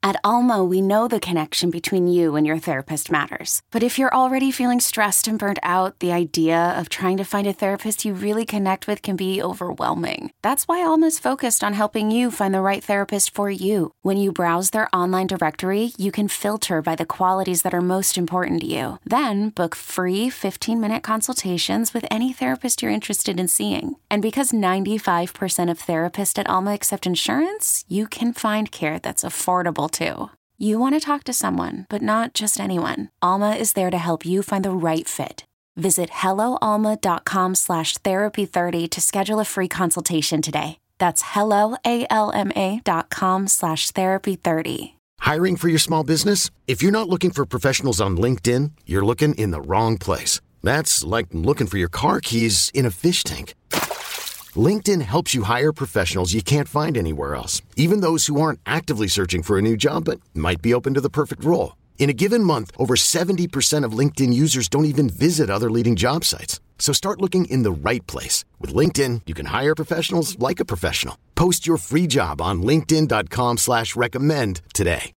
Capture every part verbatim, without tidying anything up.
At Alma, we know the connection between you and your therapist matters. But if you're already feeling stressed and burnt out, the idea of trying to find a therapist you really connect with can be overwhelming. That's why Alma's focused on helping you find the right therapist for you. When you browse their online directory, you can filter by the qualities that are most important to you. Then book free fifteen-minute consultations with any therapist you're interested in seeing. And because ninety-five percent of therapists at Alma accept insurance, you can find care that's affordable too. You want to talk to someone, but not just anyone. Alma is there to help you find the right fit. Visit helloalma.com slash therapy 30 to schedule a free consultation today. That's helloalma.com slash therapy 30. Hiring for your small business? If you're not looking for professionals on LinkedIn, you're looking in the wrong place. That's like looking for your car keys in a fish tank. LinkedIn helps you hire professionals you can't find anywhere else, even those who aren't actively searching for a new job but might be open to the perfect role. In a given month, over seventy percent of LinkedIn users don't even visit other leading job sites. So start looking in the right place. With LinkedIn, you can hire professionals like a professional. Post your free job on linkedin.com slash recommend today.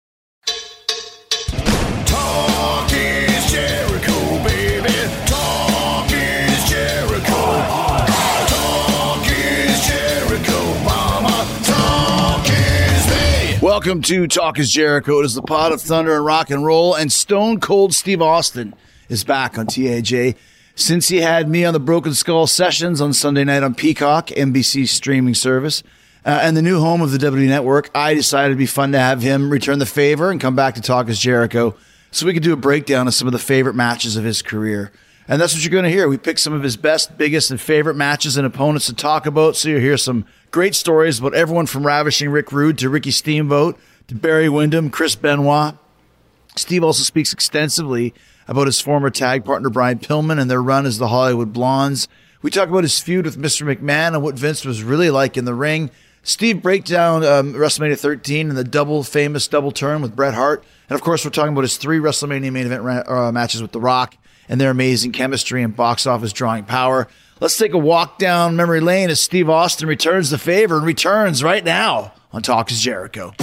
Talk is Jericho, baby. Talk is Jericho. Welcome to Talk is Jericho. It is the pod of thunder and rock and roll, and Stone Cold Steve Austin is back on T A J. Since he had me on the Broken Skull Sessions on Sunday night on Peacock, N B C streaming service, uh, and the new home of the W Network, I decided it'd be fun to have him return the favor and come back to Talk is Jericho so we could do a breakdown of some of the favorite matches of his career. And that's what you're going to hear. We picked some of his best, biggest, and favorite matches and opponents to talk about, so you'll hear some great stories about everyone from Ravishing Rick Rude to Ricky Steamboat to Barry Windham, Chris Benoit. Steve also speaks extensively about his former tag partner Brian Pillman and their run as the Hollywood Blondes. We talk about his feud with Mister McMahon and what Vince was really like in the ring. Steve breaks down um, WrestleMania thirteen and the double famous double turn with Bret Hart. And, of course, we're talking about his three WrestleMania main event ra- uh, matches with The Rock and their amazing chemistry and box office drawing power. Let's take a walk down memory lane as Steve Austin returns the favor and returns right now on Talk is Jericho.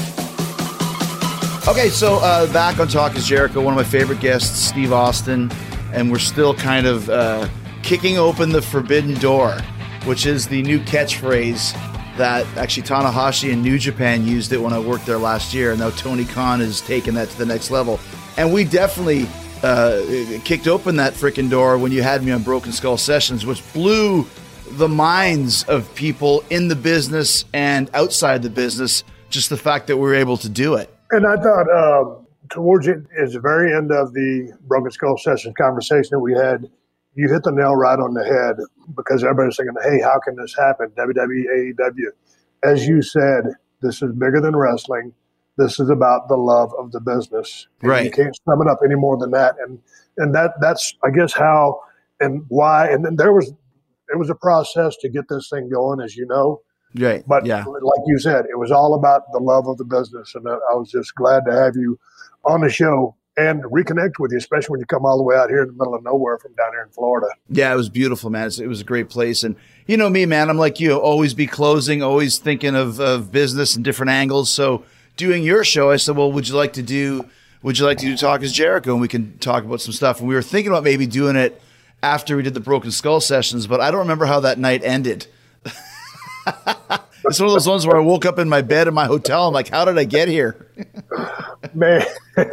Okay, so uh, back on Talk is Jericho, one of my favorite guests, Steve Austin, and we're still kind of uh, kicking open the forbidden door, which is the new catchphrase that actually Tanahashi and New Japan used it when I worked there last year, and now Tony Khan has taken that to the next level. And we definitely uh, kicked open that freaking door when you had me on Broken Skull Sessions, which blew the minds of people in the business and outside the business, just the fact that we were able to do it. And I thought uh, towards it is the very end of the Broken Skull Sessions conversation that we had, you hit the nail right on the head because everybody's thinking, hey, how can this happen? W W E, A E W. As you said, this is bigger than wrestling. This is about the love of the business. And right. You can't sum it up any more than that. And and that that's, I guess, how and why. And then there was, it was a process to get this thing going, as you know. Right. But yeah. like you said, it was all about the love of the business. And I was just glad to have you on the show and reconnect with you, especially when you come all the way out here in the middle of nowhere from down here in Florida. Yeah, it was beautiful, man. It was a great place. And you know me, man, I'm like you, always be closing, always thinking of, of business and different angles. So doing your show, I said, well, would you like to do, would you like to do Talk is Jericho? And we can talk about some stuff. And we were thinking about maybe doing it after we did the Broken Skull Sessions, but I don't remember how that night ended. It's one of those ones where I woke up in my bed in my hotel. I'm like, how did I get here? Man,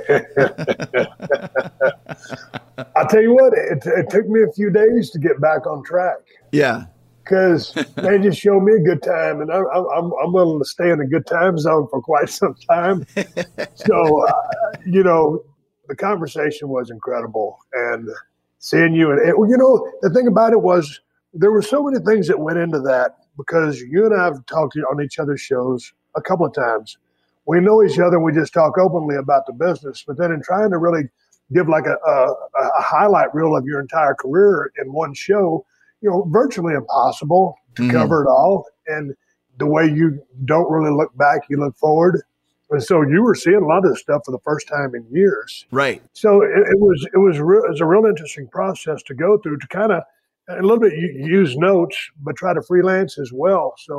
I'll tell you what, it, it took me a few days to get back on track. Yeah. Because they just showed me a good time, and I, I'm, I'm willing to stay in a good time zone for quite some time. So, uh, you know, the conversation was incredible. And seeing you, and, and you know, the thing about it was there were so many things that went into that because you and I have talked on each other's shows a couple of times. We know each other and we just talk openly about the business, but then in trying to really give like a, a, a highlight reel of your entire career in one show, you know, virtually impossible to mm-hmm. cover it all. And the way you don't really look back, you look forward. And so you were seeing a lot of this stuff for the first time in years. Right. So it, it was it was real, it was a real interesting process to go through to kind of a little bit use notes, but try to freelance as well. So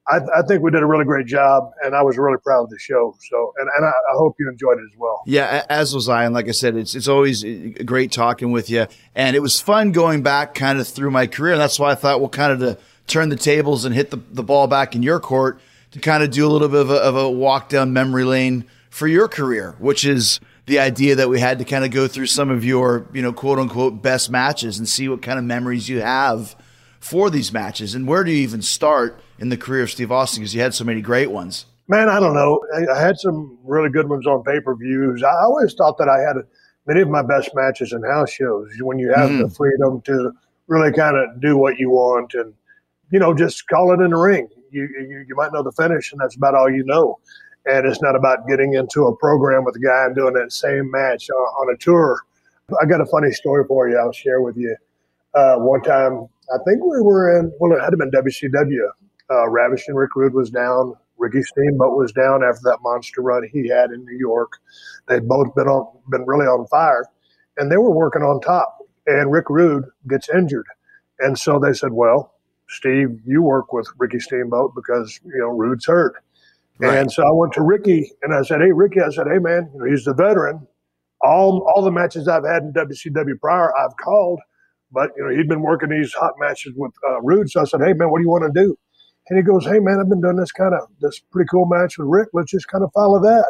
I, I think we did a really great job, and I was really proud of the show. So, and, and I, I hope you enjoyed it as well. Yeah, as was I. And like I said, it's it's always great talking with you. And it was fun going back kind of through my career. And that's why I thought we'll kind of to turn the tables and hit the, the ball back in your court to kind of do a little bit of a, of a walk down memory lane for your career, which is the idea that we had to kind of go through some of your, you know, quote unquote, best matches and see what kind of memories you have for these matches. And where do you even start in the career of Steve Austin? Because you had so many great ones. Man, I don't know. I, I had some really good ones on pay-per-views. I always thought that I had many of my best matches in house shows when you have mm-hmm. the freedom to really kind of do what you want and, you know, just call it in the ring. You, you, you might know the finish, and that's about all you know. And it's not about getting into a program with a guy and doing that same match on, on a tour. I got a funny story for you I'll share with you. Uh, one time, I think we were in, well, it had to have been W C W. Uh, Ravishing Rick Rude was down. Ricky Steamboat was down after that monster run he had in New York. They'd both been on, been really on fire, and they were working on top. And Rick Rude gets injured, and so they said, "Well, Steve, you work with Ricky Steamboat because you know Rude's hurt." Right. And so I went to Ricky and I said, "Hey, Ricky," I said, "Hey, man, you know, he's the veteran. All all the matches I've had in W C W prior, I've called, but you know he'd been working these hot matches with uh, Rude." So I said, "Hey, man, what do you want to do?" And he goes, "Hey, man, I've been doing this kind of, this pretty cool match with Rick. Let's just kind of follow that."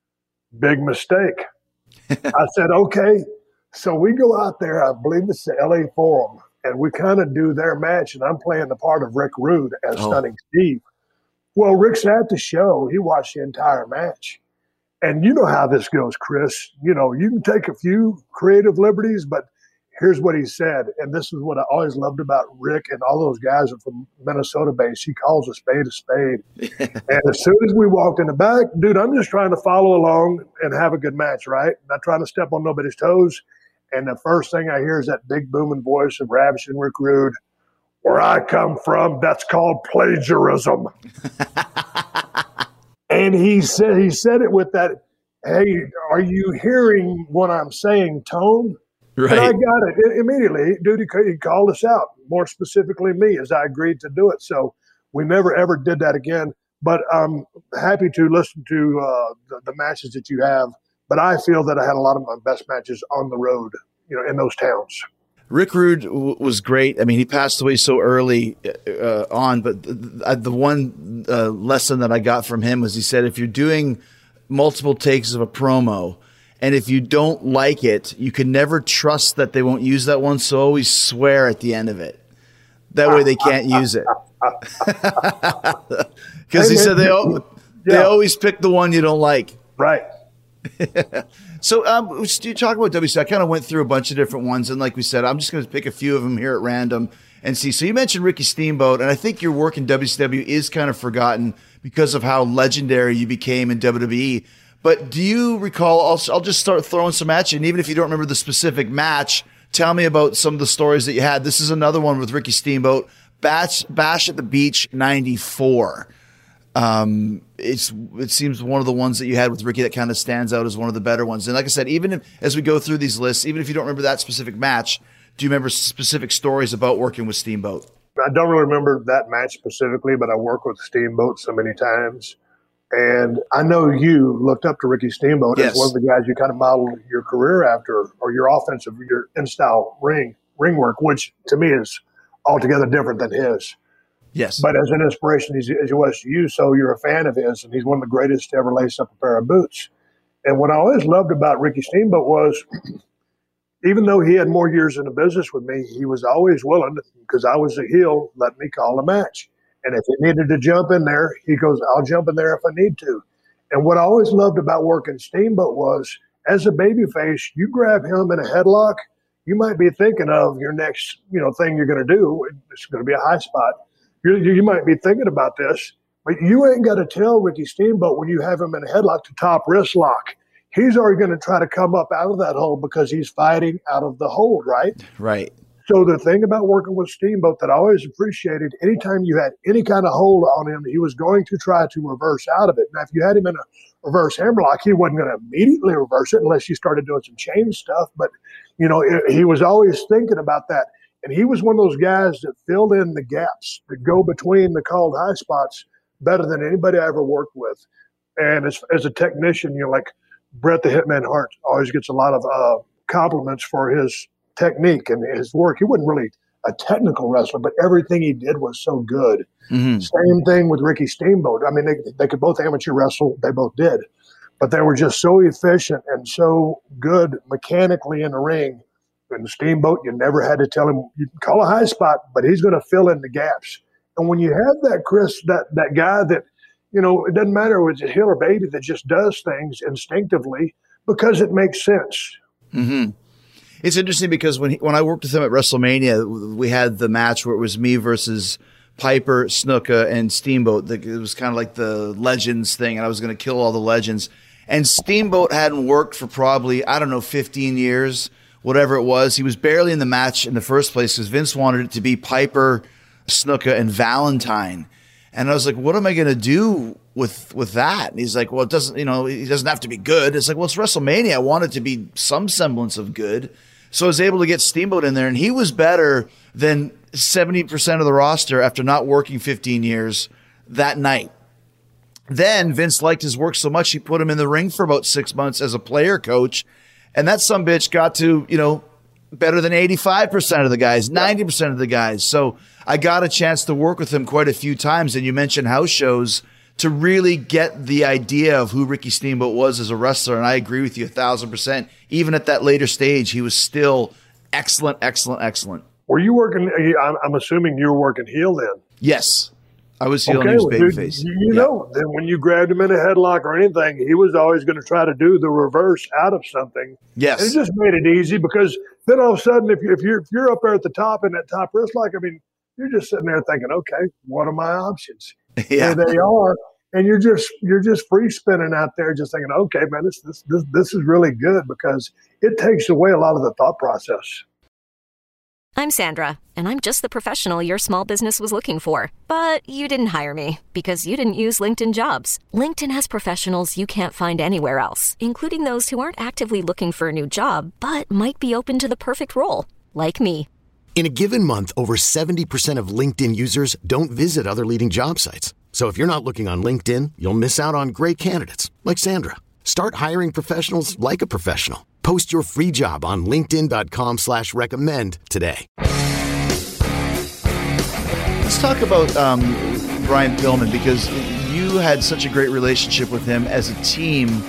Big mistake. I said, okay. So we go out there, I believe it's the L A Forum, and we kind of do their match, and I'm playing the part of Rick Rude as oh. Stunning Steve. Well, Rick's at the show. He watched the entire match. And you know how this goes, Chris. You know, you can take a few creative liberties, but here's what he said, and this is what I always loved about Rick, and all those guys are from Minnesota base. He calls a spade a spade. And as soon as we walked in the back, dude, I'm just trying to follow along and have a good match, right? Not trying to step on nobody's toes. And the first thing I hear is that big booming voice of Ravishing Rick Rude. "Where I come from, that's called plagiarism." And he said he said it with that, "Hey, are you hearing what I'm saying, tone?" Right. And I got it. it immediately. Dude, he, he called us out, more specifically me, as I agreed to do it. So we never, ever did that again. But I'm happy to listen to uh, the, the matches that you have. But I feel that I had a lot of my best matches on the road, you know, in those towns. Rick Rude w- was great. I mean, he passed away so early uh, on, but the, the one uh, lesson that I got from him was he said, if you're doing multiple takes of a promo, and if you don't like it, you can never trust that they won't use that one, so always swear at the end of it. That way they can't use it. Because he said they, al- they yeah. always pick the one you don't like. Right. So um, you talk about W C W. I kind of went through a bunch of different ones, and like we said, I'm just going to pick a few of them here at random and see. So you mentioned Ricky Steamboat, and I think your work in W C W is kind of forgotten because of how legendary you became in W W E. But do you recall, I'll, I'll just start throwing some at you, and even if you don't remember the specific match, tell me about some of the stories that you had. This is another one with Ricky Steamboat, Bash, Bash at the Beach ninety-four. Um, it's it seems one of the ones that you had with Ricky that kind of stands out as one of the better ones. And like I said, even if, as we go through these lists, even if you don't remember that specific match, do you remember specific stories about working with Steamboat? I don't really remember that match specifically, but I worked with Steamboat so many times. And I know you looked up to Ricky Steamboat yes. as one of the guys you kind of modeled your career after, or your offensive, your in-style ring, ring work, which to me is altogether different than his. Yes. But as an inspiration as he was to you, so you're a fan of his, and he's one of the greatest to ever lace up a pair of boots. And what I always loved about Ricky Steamboat was, even though he had more years in the business with me, he was always willing, because I was a heel, let me call a match. And if he needed to jump in there, he goes, I'll jump in there if I need to. And what I always loved about working Steamboat was, as a babyface, you grab him in a headlock, you might be thinking of your next, you know, thing you're going to do. It's going to be a high spot. You, you might be thinking about this, but you ain't got to tell Ricky Steamboat when you have him in a headlock to top wrist lock. He's already going to try to come up out of that hold because he's fighting out of the hold, right? Right. So the thing about working with Steamboat that I always appreciated, anytime you had any kind of hold on him, he was going to try to reverse out of it. Now, if you had him in a reverse hammerlock, he wasn't going to immediately reverse it unless you started doing some chain stuff. But, you know, it, he was always thinking about that. And he was one of those guys that filled in the gaps that go between the called high spots better than anybody I ever worked with. And as, as a technician, you know, like Bret the Hitman Hart always gets a lot of uh, compliments for his technique and his work. He wasn't really a technical wrestler, but everything he did was so good. Mm-hmm. Same thing with Ricky Steamboat. I mean, they, they could both amateur wrestle. They both did. But they were just so efficient and so good mechanically in the ring. And Steamboat, you never had to tell him, you can call a high spot, but he's going to fill in the gaps. And when you have that, Chris, that, that guy that, you know, it doesn't matter if it's a heel or baby that just does things instinctively because it makes sense. Mm-hmm. It's interesting because when he, when I worked with him at WrestleMania, we had the match where it was me versus Piper, Snuka, and Steamboat. It was kind of like the Legends thing, and I was going to kill all the legends. And Steamboat hadn't worked for probably, I don't know, fifteen years, whatever it was. He was barely in the match in the first place because Vince wanted it to be Piper, Snuka, and Valentine. And I was like, what am I going to do with with that? And he's like, well, it doesn't, you know, he doesn't have to be good. It's like, well, it's WrestleMania. I want it to be some semblance of good. So I was able to get Steamboat in there, and he was better than seventy percent of the roster after not working fifteen years that night. Then Vince liked his work so much, he put him in the ring for about six months as a player coach. And that sumbitch got to, you know, better than eighty-five percent of the guys, ninety percent of the guys. So I got a chance to work with him quite a few times. And you mentioned house shows to really get the idea of who Ricky Steamboat was as a wrestler. And I agree with you a thousand percent. Even at that later stage, he was still excellent, excellent, excellent. Were you working, I'm assuming you were working heel then? Yes. I was heel okay, and he was dude, babyface. You yeah. know, then when you grabbed him in a headlock or anything, he was always going to try to do the reverse out of something. Yes. And it just made it easy because then all of a sudden, if, you, if, you're, if you're up there at the top in that top wrist lock, I mean, you're just sitting there thinking, okay, what are my options? Yeah. Here they are. And you're just you're just free spinning out there, just thinking, okay, man, this this this this is really good because it takes away a lot of the thought process. I'm Sandra, and I'm just the professional your small business was looking for. But you didn't hire me because you didn't use LinkedIn Jobs. LinkedIn has professionals you can't find anywhere else, including those who aren't actively looking for a new job, but might be open to the perfect role, like me. In a given month, over seventy percent of LinkedIn users don't visit other leading job sites. So if you're not looking on LinkedIn, you'll miss out on great candidates like Sandra. Start hiring professionals like a professional. Post your free job on linkedin.com slash recommend today. Let's talk about um, Brian Pillman, because you had such a great relationship with him as a team.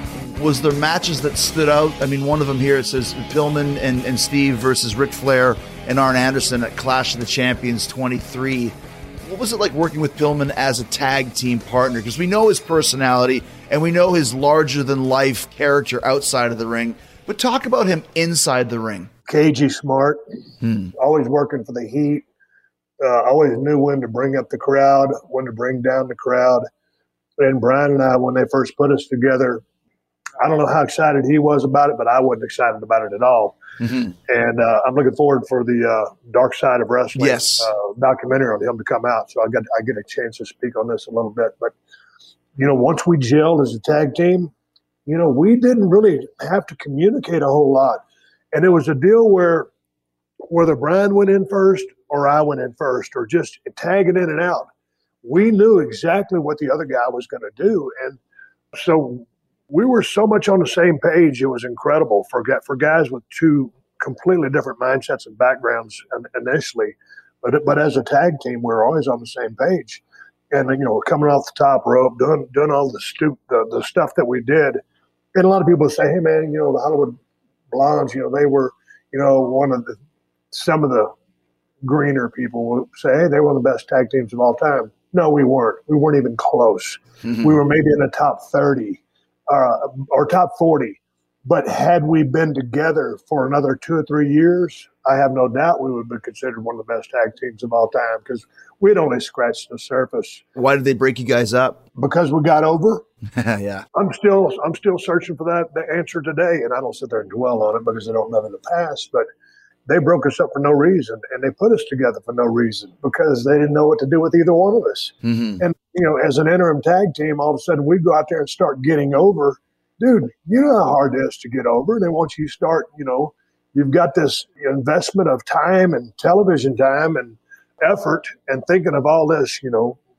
Was there matches that stood out? I mean, one of them here, it says Pillman and, and Steve versus Ric Flair and Arn Anderson at Clash of the Champions twenty-three. What was it like working with Pillman as a tag team partner? Because we know his personality and we know his larger-than-life character outside of the ring. But talk about him inside the ring. Cagey smart, hmm. always working for the heat, uh, always knew when to bring up the crowd, when to bring down the crowd. And Brian and I, when they first put us together, I don't know how excited he was about it, but I wasn't excited about it at all. Mm-hmm. And uh, I'm looking forward for the uh, Dark Side of Wrestling yes. uh, documentary on him to come out. So I got I get a chance to speak on this a little bit. But, you know, once we gelled as a tag team, you know, we didn't really have to communicate a whole lot. And it was a deal where whether Brian went in first or I went in first or just tagging in and out, we knew exactly what the other guy was going to do. And so we were so much on the same page, it was incredible for for guys with two completely different mindsets and backgrounds initially. But but as a tag team, we were always on the same page. And, you know, coming off the top rope, doing doing all the, stu- the, the stuff that we did. And a lot of people would say, hey, man, you know, the Hollywood Blondes, you know, they were, you know, one of the, some of the greener people would say, hey, they were the best tag teams of all time. No, we weren't. We weren't even close. Mm-hmm. We were maybe in the top thirty. Uh, or top forty. But had we been together for another two or three years, I have no doubt we would have been considered one of the best tag teams of all time because we'd only scratched the surface. Why did they break you guys up? Because we got over. yeah. I'm still I'm still searching for that the answer today, and I don't sit there and dwell on it because I don't know in the past, but they broke us up for no reason, and they put us together for no reason because they didn't know what to do with either one of us. Mm-hmm. And, you know, as an interim tag team, all of a sudden we go out there and start getting over. Dude, you know how hard it is to get over. And then once you start, you know, you've got this investment of time and television time and effort and thinking of all this, you know,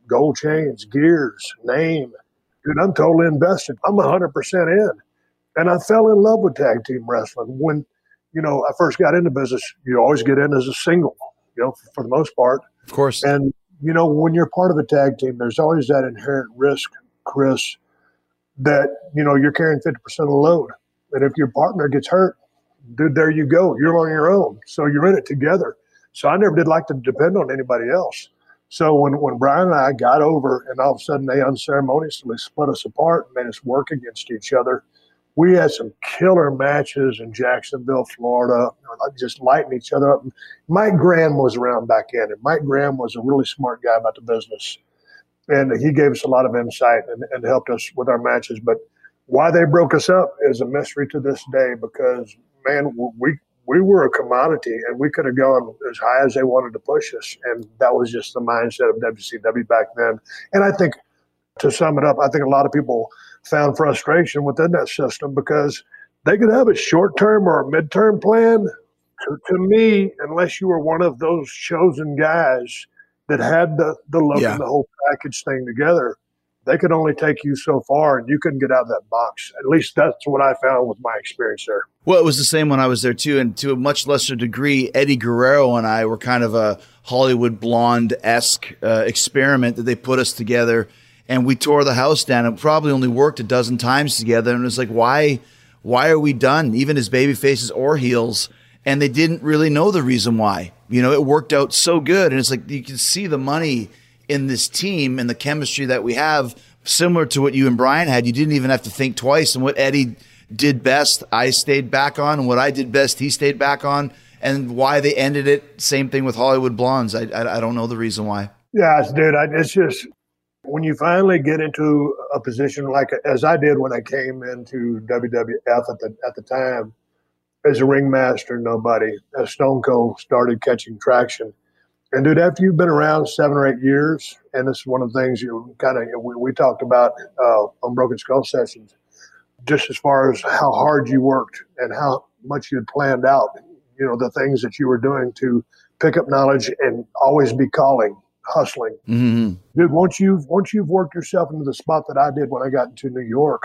gold chains, gears, name. Dude, I'm totally invested. I'm one hundred percent in. And I fell in love with tag team wrestling. When, you know, I first got into business, you always get in as a single, you know, for the most part. Of course. And, you know, when you're part of a tag team, there's always that inherent risk, Chris, that, you know, you're carrying fifty percent of the load. And if your partner gets hurt, dude, there you go. You're on your own. So you're in it together. So I never did like to depend on anybody else. So when, when Brian and I got over and all of a sudden they unceremoniously split us apart and made us work against each other, we had some killer matches in Jacksonville, Florida, just lighting each other up. Mike Graham was around back then, and Mike Graham was a really smart guy about the business. And he gave us a lot of insight and, and helped us with our matches. But why they broke us up is a mystery to this day because, man, we we were a commodity, and we could have gone as high as they wanted to push us. And that was just the mindset of W C W back then. And I think, to sum it up, I think a lot of people found frustration within that system because they could have a short-term or a mid-term plan. To, to me, unless you were one of those chosen guys that had the, the look Yeah. and the whole package thing together, they could only take you so far, and you couldn't get out of that box. At least that's what I found with my experience there. Well, it was the same when I was there too, and to a much lesser degree, Eddie Guerrero and I were kind of a Hollywood Blonde-esque uh, experiment that they put us together, and we tore the house down. It probably only worked a dozen times together, and it was like, why, why are we done? Even as baby faces or heels, and they didn't really know the reason why. You know, it worked out so good, and it's like you can see the money in this team and the chemistry that we have, similar to what you and Brian had. You didn't even have to think twice. And what Eddie did best, I stayed back on. And what I did best, he stayed back on. And why they ended it, same thing with Hollywood Blondes. I I, I don't know the reason why. Yeah, dude, I, it's just when you finally get into a position like as I did when I came into W W F at the at the time as a ringmaster, nobody, as Stone Cold started catching traction. And dude, after you've been around seven or eight years, and this is one of the things you kind of we, we talked about uh, on Broken Skull Sessions, just as far as how hard you worked and how much you'd planned out, you know, the things that you were doing to pick up knowledge and always be calling, hustling. Mm-hmm. Dude, once you've once you've worked yourself into the spot that I did when I got into New York,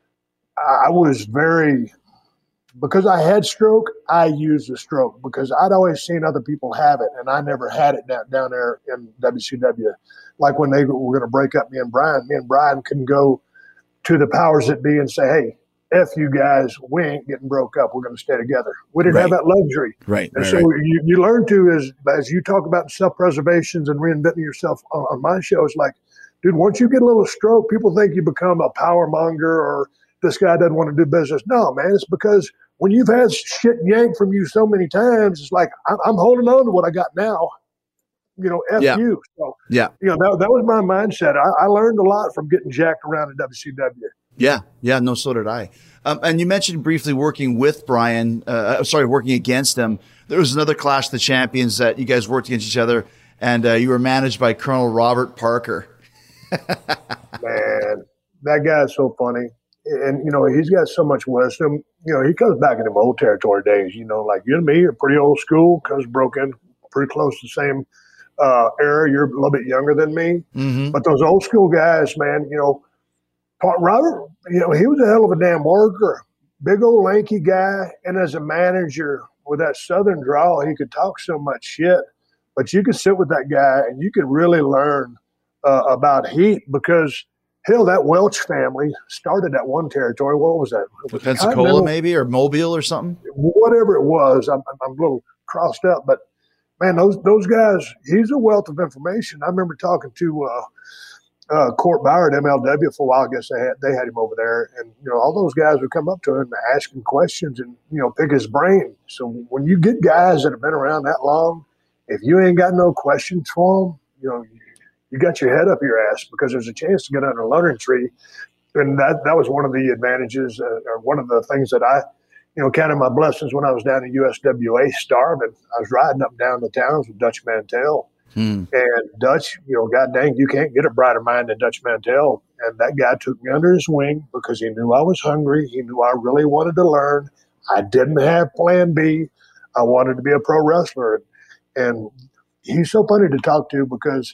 I was very. Because I had stroke, I used the stroke because I'd always seen other people have it, and I never had it down, down there in W C W. Like when they were going to break up me and Brian, me and Brian couldn't go to the powers that be and say, hey, F you guys, we ain't getting broke up. We're going to stay together. We didn't Right. have that luxury. Right. And right, so right. You, you learn to, as, as you talk about self-preservations and reinventing yourself on, on my show, it's like, dude, once you get a little stroke, people think you become a power monger or this guy doesn't want to do business. No, man, it's because when you've had shit yanked from you so many times, it's like, I'm, I'm holding on to what I got now. You know, F Yeah. you. So, Yeah. you know, that, that was my mindset. I, I learned a lot from getting jacked around in W C W. Yeah. Yeah. No, so did I. Um, and you mentioned briefly working with Brian, uh, sorry, working against him. There was another Clash of the Champions that you guys worked against each other, and uh, you were managed by Colonel Robert Parker. Man, that guy's so funny. And, you know, he's got so much wisdom. You know, he comes back in them old territory days, you know, like you and me are pretty old school, comes broken, pretty close to the same uh, era. You're a little bit younger than me. Mm-hmm. But those old school guys, man, you know, Robert, you know, he was a hell of a damn worker, big old lanky guy. And as a manager with that Southern drawl, he could talk so much shit. But you could sit with that guy and you could really learn uh, about heat because – hell, that Welch family started that one territory. What was that? It was Pensacola, maybe, or Mobile or something? Whatever it was. I'm, I'm a little crossed up. But, man, those those guys, he's a wealth of information. I remember talking to uh, uh, Court Bauer at M L W for a while. I guess they had, they had him over there. And, you know, all those guys would come up to him and ask him questions and, you know, pick his brain. So when you get guys that have been around that long, if you ain't got no questions for them, you know, you got your head up your ass because there's a chance to get under a learning tree. And that, that was one of the advantages uh, or one of the things that I, you know, counted my blessings when I was down at U S W A starving. I was riding up and down the towns with Dutch Mantell. Hmm. And Dutch, you know, God dang, you can't get a brighter mind than Dutch Mantell. And that guy took me under his wing because he knew I was hungry. He knew I really wanted to learn. I didn't have plan B. I wanted to be a pro wrestler. And he's so funny to talk to because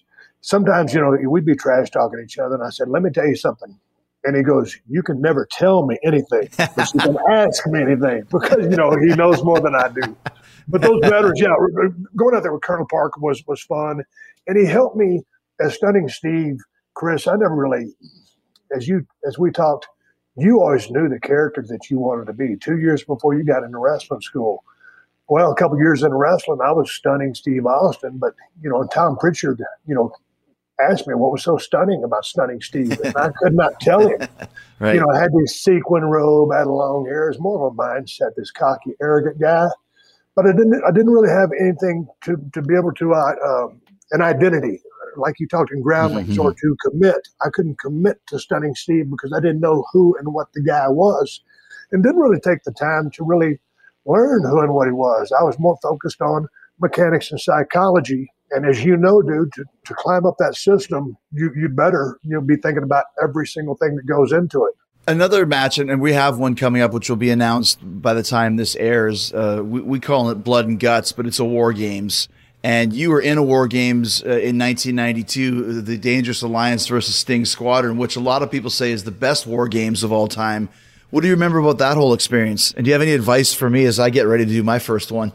sometimes, you know, we'd be trash talking each other. And I said, let me tell you something. And he goes, you can never tell me anything, but you can ask me anything because, you know, he knows more than I do. But those veterans, yeah, going out there with Colonel Parker was, was fun. And he helped me as Stunning Steve. Chris, I never really, as you, as we talked, you always knew the character that you wanted to be two years before you got into wrestling school. Well, a couple of years into wrestling, I was Stunning Steve Austin, but, you know, Tom Pritchard, you know, asked me what was so stunning about Stunning Steve, and I could not tell him. Right. You know, I had this sequin robe, I had long hair. It was more of a mindset, this cocky, arrogant guy. But I didn't I didn't really have anything to, to be able to, uh, um, an identity, like you talked in Groundlings, mm-hmm. or to commit. I couldn't commit to Stunning Steve because I didn't know who and what the guy was, and didn't really take the time to really learn who and what he was. I was more focused on mechanics and psychology. And as you know, dude, to, to climb up that system, you you better you'll be thinking about every single thing that goes into it. Another match, and we have one coming up, which will be announced by the time this airs. Uh, we, we call it Blood and Guts, but it's a War Games. And you were in a War Games uh, in nineteen ninety-two, the Dangerous Alliance versus Sting Squadron, which a lot of people say is the best War Games of all time. What do you remember about that whole experience? And do you have any advice for me as I get ready to do my first one?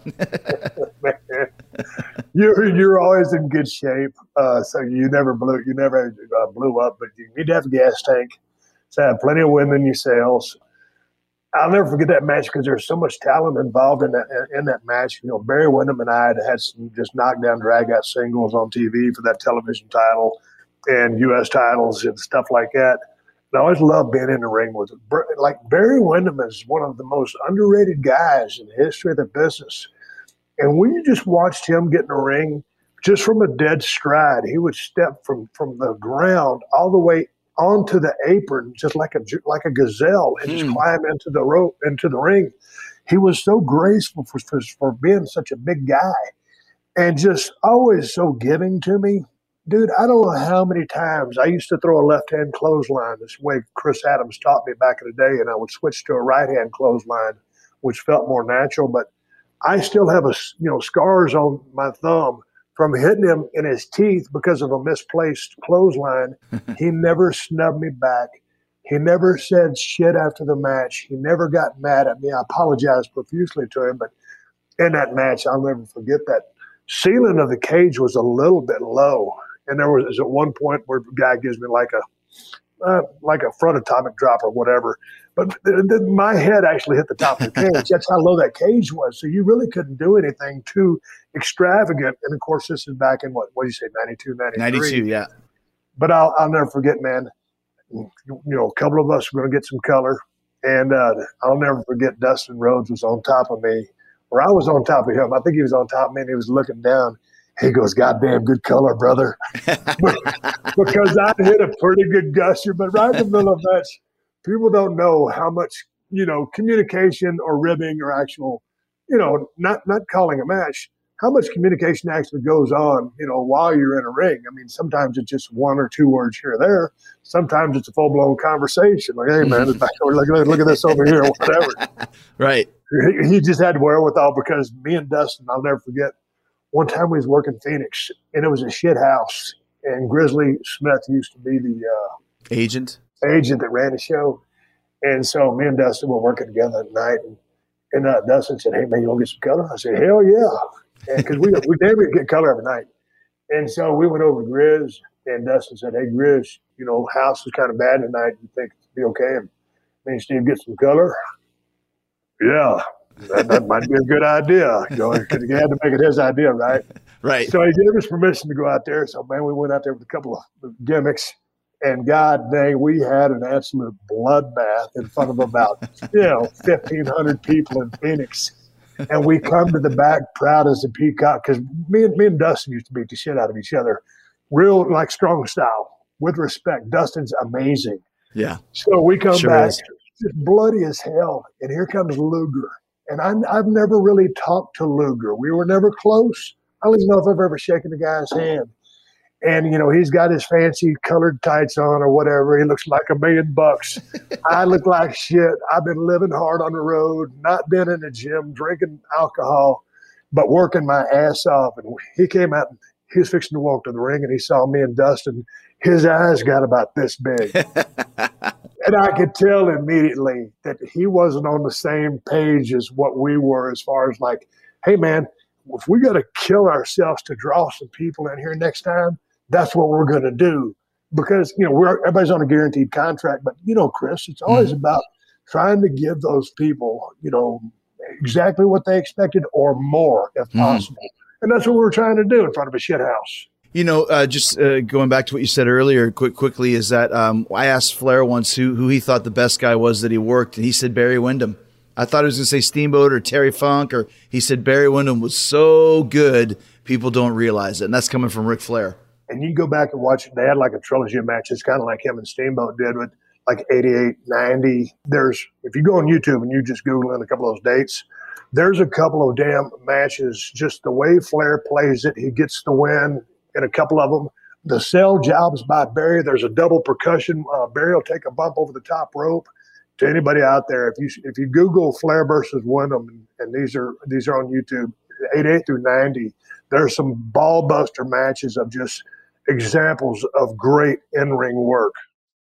You're you're always in good shape, uh, so you never blew you never uh, blew up. But you need to have a gas tank, so have plenty of wind in your sails. I'll never forget that match because there's so much talent involved in that in that match. You know, Barry Windham and I had had some just knockdown drag-out singles on T V for that television title and U S titles and stuff like that. And I always loved being in the ring with him. Like Barry Windham is one of the most underrated guys in the history of the business. And when you just watched him get in the ring, just from a dead stride, he would step from, from the ground all the way onto the apron, just like a like a gazelle, and mm. just climb into the rope, into the ring. He was so graceful for, for for being such a big guy, and just always so giving to me, dude. I don't know how many times I used to throw a left hand clothesline this way Chris Adams taught me back in the day, and I would switch to a right hand clothesline, which felt more natural, but I still have a, you know, scars on my thumb from hitting him in his teeth because of a misplaced clothesline. He never snubbed me back. He never said shit after the match. He never got mad at me. I apologized profusely to him, but in that match, I'll never forget that. Ceiling of the cage was a little bit low, and there was at one point where the guy gives me like a uh, like a front atomic drop or whatever. But th- th- my head actually hit the top of the cage. That's how low that cage was. So you really couldn't do anything too extravagant. And, of course, this is back in, what, what do you say, ninety-two, ninety-three? ninety-two, yeah. But I'll, I'll never forget, man, you know, a couple of us were going to get some color. And uh, I'll never forget Dustin Rhodes was on top of me, or I was on top of him. I think he was on top of me, and he was looking down. He goes, goddamn good color, brother. Because I hit a pretty good gusher. But right in the middle of the match, people don't know how much, you know, communication or ribbing or actual, you know, not not calling a match, how much communication actually goes on, you know, while you're in a ring. I mean, sometimes it's just one or two words here or there. Sometimes it's a full-blown conversation. Like, hey, man, look, look, look at this over here, whatever. Right. He, he just had wherewithal because me and Dustin, I'll never forget, one time we was working Phoenix, and it was a shit house, and Grizzly Smith used to be the uh, agent agent that ran the show. And so me and Dustin were working together at night, and, and uh, Dustin said, hey, man, you want to get some color? I said, hell yeah, because we we damn near get color every night. And so we went over to Grizz, and Dustin said, hey, Grizz, you know, house is kind of bad tonight. You think it'll be okay? And me and Steve get some color? Yeah. That, that might be a good idea, you know, because he had to make it his idea, right? Right. So he gave us permission to go out there. So, man, we went out there with a couple of gimmicks, and God dang, we had an absolute bloodbath in front of about, you know, fifteen hundred people in Phoenix. And we come to the back proud as a peacock because me and, me and Dustin used to beat the shit out of each other, real, like, strong style, with respect. Dustin's amazing. Yeah. So we come sure back, is. just bloody as hell, and here comes Luger. And I, I've never really talked to Luger. We were never close. I don't even know if I've ever shaken a guy's hand. And, you know, he's got his fancy colored tights on or whatever. He looks like a million bucks. I look like shit. I've been living hard on the road, not been in the gym, drinking alcohol, but working my ass off. And he came out and he was fixing to walk to the ring, and he saw me and Dustin. His eyes got about this big. And I could tell immediately that he wasn't on the same page as what we were, as far as like, hey, man, if we got to kill ourselves to draw some people in here next time, that's what we're going to do. Because, you know, we're everybody's on a guaranteed contract. But, you know, Chris, it's always mm-hmm. about trying to give those people, you know, exactly what they expected or more if possible. Mm-hmm. And that's what we're trying to do in front of a shit house. You know, uh, just uh, going back to what you said earlier, quick, quickly, is that um, I asked Flair once who who he thought the best guy was that he worked, and he said Barry Windham. I thought he was going to say Steamboat or Terry Funk, or he said Barry Windham was so good, people don't realize it, and that's coming from Ric Flair. And you go back and watch it, they had like a trilogy of matches, kind of like him and Steamboat did with like eighty-eight, ninety. There's, if you go on YouTube and you just Google in a couple of those dates, there's a couple of damn matches, just the way Flair plays it, he gets the win. In a couple of them, the cell jobs by Barry, there's a double percussion. Uh, Barry will take a bump over the top rope. To anybody out there, if you if you Google Flair versus Windham, and, and these are these are on YouTube, eighty-eight through ninety, there's some ball buster matches of just examples of great in-ring work.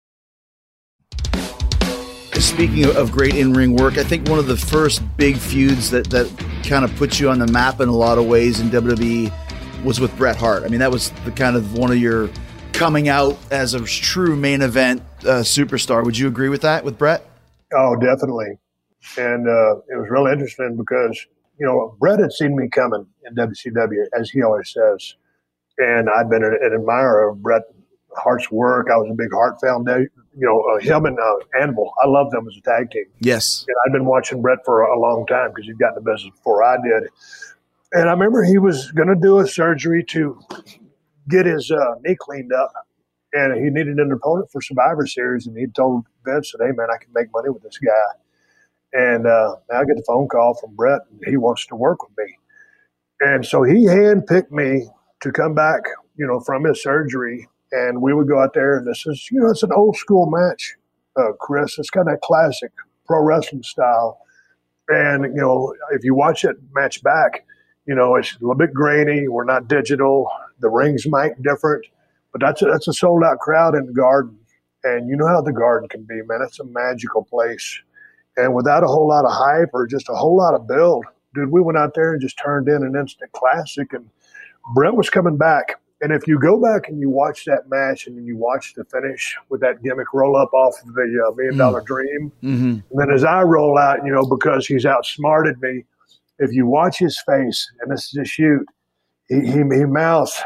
Speaking of great in-ring work, I think one of the first big feuds that that kind of puts you on the map in a lot of ways in W W E was with Bret Hart. I mean, that was the kind of one of your coming out as a true main event uh, superstar. Would you agree with that with Bret? Oh, definitely. And uh, it was really interesting because, you know, Bret had seen me coming in W C W, as he always says. And I'd been an, an admirer of Bret Hart's work. I was a big Hart Foundation, you know, uh, him and uh, Anvil. I loved them as a tag team. Yes. And I'd been watching Bret for a long time because he'd gotten the business before I did. And I remember he was going to do a surgery to get his uh, knee cleaned up, and he needed an opponent for Survivor Series. And he told Vince, "Hey, man, I can make money with this guy." And uh, I get a phone call from Bret, and he wants to work with me. And so he handpicked me to come back, you know, from his surgery, and we would go out there. And this is, you know, it's an old school match, uh, Chris. It's kind of that classic pro wrestling style. And you know, if you watch that match back, you know, it's a little bit grainy. We're not digital. The ring's mic different, but that's a, that's a sold out crowd in the Garden. And you know how the Garden can be, man. It's a magical place. And without a whole lot of hype or just a whole lot of build, dude, we went out there and just turned in an instant classic. And Bret was coming back. And if you go back and you watch that match and then you watch the finish with that gimmick roll up off of the uh, Million Dollar mm. Dream, mm-hmm. and then as I roll out, you know, because he's outsmarted me, if you watch his face, and this is a shoot, he, he, he mouths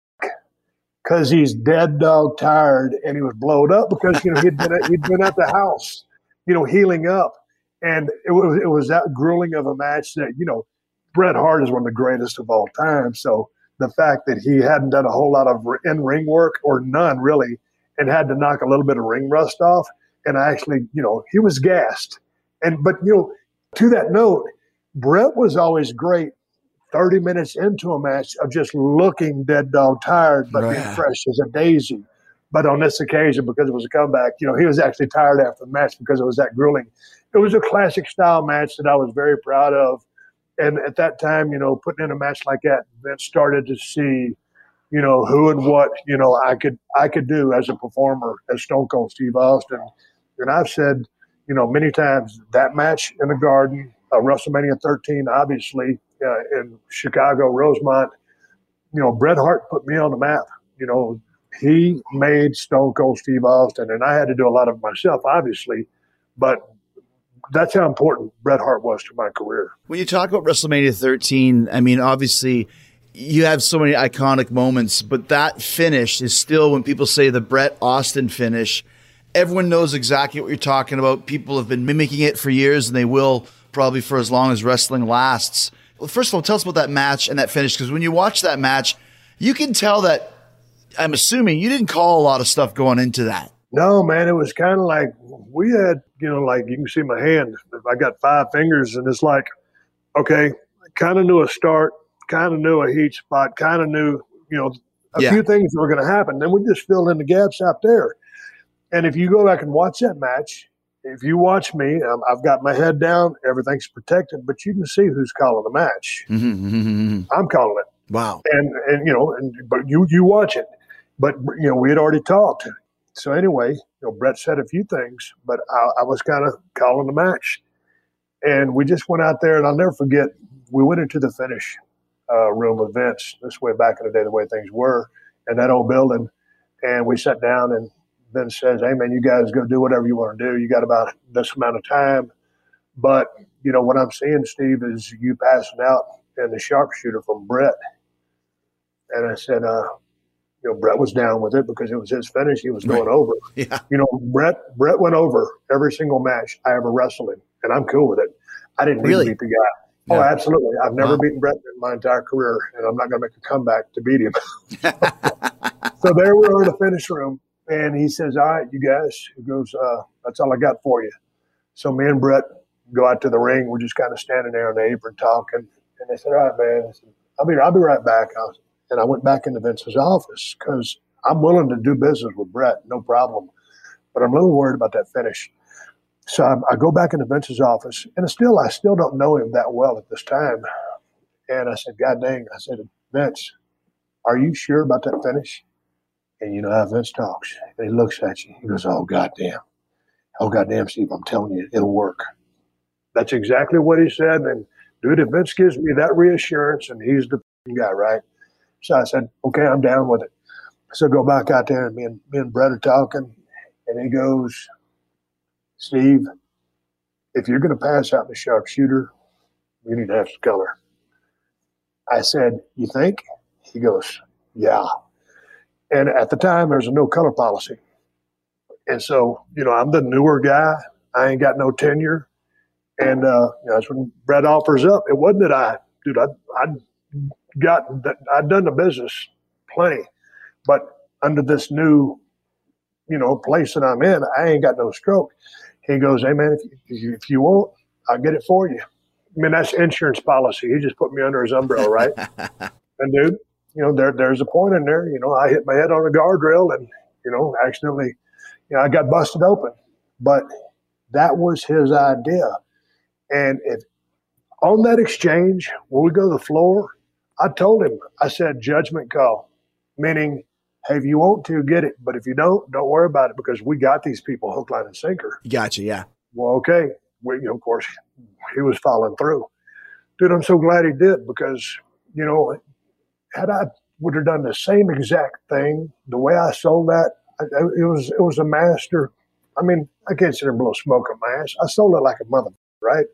because he's dead dog tired, and he was blowed up because, you know, he'd been at, he'd been at the house, you know, healing up. And it was, it was that grueling of a match that, you know, Bret Hart is one of the greatest of all time. So the fact that he hadn't done a whole lot of in-ring work, or none really, and had to knock a little bit of ring rust off, and actually, you know, he was gassed. And but, you know, to that note, Bret was always great thirty minutes into a match of just looking dead dog tired, but right. being fresh as a daisy. But on this occasion, because it was a comeback, you know, he was actually tired after the match because it was that grueling. It was a classic style match that I was very proud of. And at that time, you know, putting in a match like that, Vince started to see, you know, who and what, you know, I could I could do as a performer, as Stone Cold Steve Austin. And I've said, you know, many times, that match in the Garden, uh, WrestleMania thirteen, obviously, uh, in Chicago, Rosemont, you know, Bret Hart put me on the map. You know, he made Stone Cold Steve Austin, and I had to do a lot of it myself, obviously, but that's how important Bret Hart was to my career. When you talk about WrestleMania thirteen, I mean, obviously, you have so many iconic moments, but that finish is still, when people say the Bret Austin finish, everyone knows exactly what you're talking about. People have been mimicking it for years, and they will probably for as long as wrestling lasts. Well, first of all, tell us about that match and that finish, because when you watch that match, you can tell that, I'm assuming, you didn't call a lot of stuff going into that. No, man, it was kind of like we had, you know, like you can see my hand. I got five fingers, and it's like, okay, kind of knew a start, kind of knew a heat spot, kind of knew, you know, a yeah. few things that were going to happen. Then we just filled in the gaps out there. And if you go back and watch that match, if you watch me, um, I've got my head down, everything's protected, but you can see who's calling the match. Mm-hmm, mm-hmm. I'm calling it. Wow. And, and you know, and but you you watch it. But, you know, we had already talked. So anyway, you know, Brett said a few things, but I, I was kind of calling the match. And we just went out there, and I'll never forget, we went into the finish uh, room with Vince, this way back in the day, the way things were, in that old building. And we sat down, and Vince says, hey, man, you guys go do whatever you want to do. You got about this amount of time. But, you know, what I'm seeing, Steve, is you passing out and the sharpshooter from Brett. And I said, uh, you know, Brett was down with it because it was his finish. He was going right. over. Yeah. You know, Brett Brett went over every single match I ever wrestled in, and I'm cool with it. I didn't really? need to beat the guy. Yeah. Oh, absolutely. I've never wow. beaten Brett in my entire career, and I'm not going to make a comeback to beat him. So there we were in the finish room, and he says, all right, you guys. He goes, uh, that's all I got for you. So me and Brett go out to the ring. We're just kind of standing there on the apron talking, and they said, all right, man. I said, I'll be, I'll be right back. I was, and I went back into Vince's office because I'm willing to do business with Brett, no problem. But I'm a little worried about that finish. So I, I go back into Vince's office, and still, I still don't know him that well at this time. And I said, God dang, I said, Vince, are you sure about that finish? And you know how Vince talks. And he looks at you. He goes, oh, goddamn. Oh, goddamn, Steve, I'm telling you, it'll work. That's exactly what he said. And, dude, if Vince gives me that reassurance, and he's the guy, right? So I said, okay, I'm down with it. So go back out there, and me and, me and Brett are talking, and he goes, Steve, if you're going to pass out the sharpshooter, you need to have some color. I said, you think? He goes, yeah. And at the time, there's a no color policy. And so, you know, I'm the newer guy. I ain't got no tenure. And uh, you know, that's when Brett offers up. It wasn't that I, dude, I, I'd got, that I'd done the business plenty. But under this new, you know, place that I'm in, I ain't got no stroke. He goes, hey, man, if you, if you want, I'll get it for you. I mean, that's insurance policy. He just put me under his umbrella, right? And, dude, you know, there there's a point in there. You know, I hit my head on a guardrail and, you know, accidentally, you know, I got busted open. But that was his idea. And if on that exchange, when we go to the floor, I told him, I said, judgment call, meaning, hey, if you want to, get it. But if you don't, don't worry about it because we got these people hook, line, and sinker. Gotcha, yeah. Well, okay. We, you know, of course, he was following through. Dude, I'm so glad he did because, you know, had I would have done the same exact thing, the way I sold that, I, it was it was a master. I mean, I can't sit there and blow smoke up my ass. I sold it like a mother, right?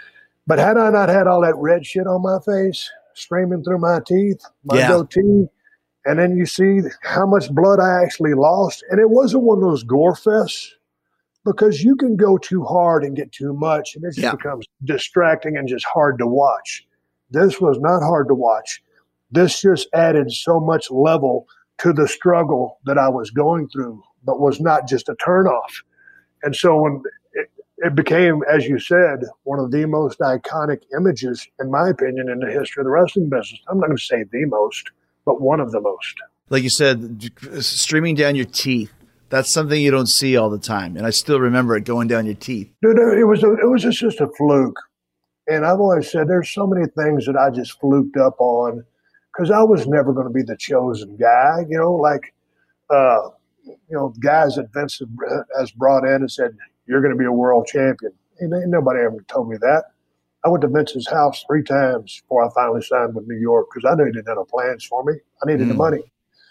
But had I not had all that red shit on my face, streaming through my teeth, my yeah. goatee, and then you see how much blood I actually lost. And it wasn't one of those gore fests because you can go too hard and get too much, and it just yeah. becomes distracting and just hard to watch. This was not hard to watch. This just added so much level to the struggle that I was going through, but was not just a turnoff. And so when it, it became, as you said, one of the most iconic images, in my opinion, in the history of the wrestling business. I'm not going to say the most, but one of the most. Like you said, streaming down your teeth. That's something you don't see all the time. And I still remember it going down your teeth. Dude, it was, a, it was just, just a fluke. And I've always said there's so many things that I just fluked up on because I was never going to be the chosen guy. You know, like, uh, you know, guys that Vince has brought in and said, you're going to be a world champion. And ain't nobody ever told me that. I went to Vince's house three times before I finally signed with New York because I knew he didn't have no plans for me. I needed mm. the money.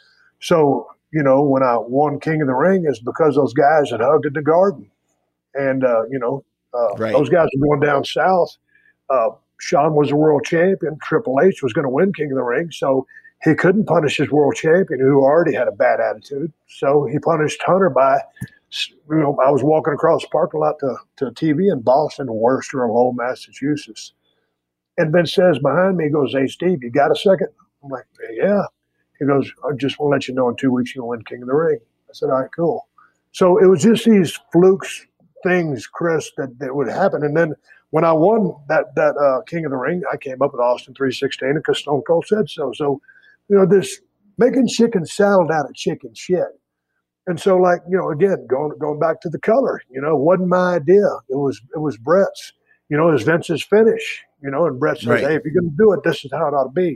So, you know, when I won King of the Ring is because those guys had hugged in the garden. And, uh, you know, uh, right. those guys were going down south. Uh, Shawn was a world champion. Triple H was going to win King of the Ring. So he couldn't punish his world champion who already had a bad attitude. So he punished Hunter by, you know, I was walking across the parking lot to, to T V in Boston, Worcester, and Lowell, Massachusetts. And Vince says behind me, he goes, hey, Steve, you got a second? I'm like, yeah. He goes, I just want to let you know in two weeks you'll win King of the Ring. I said, all right, cool. So it was just these flukes, things, Chris, that, that would happen. And then when I won that that uh, King of the Ring, I came up with Austin three sixteen because Stone Cold said so. So, you know, this making chicken salad out of chicken shit. And so, like, you know, again, going going back to the color, you know, it wasn't my idea. It was it was Brett's. You know, it was Vince's finish. You know, and Brett says, right. hey, if you're going to do it, this is how it ought to be.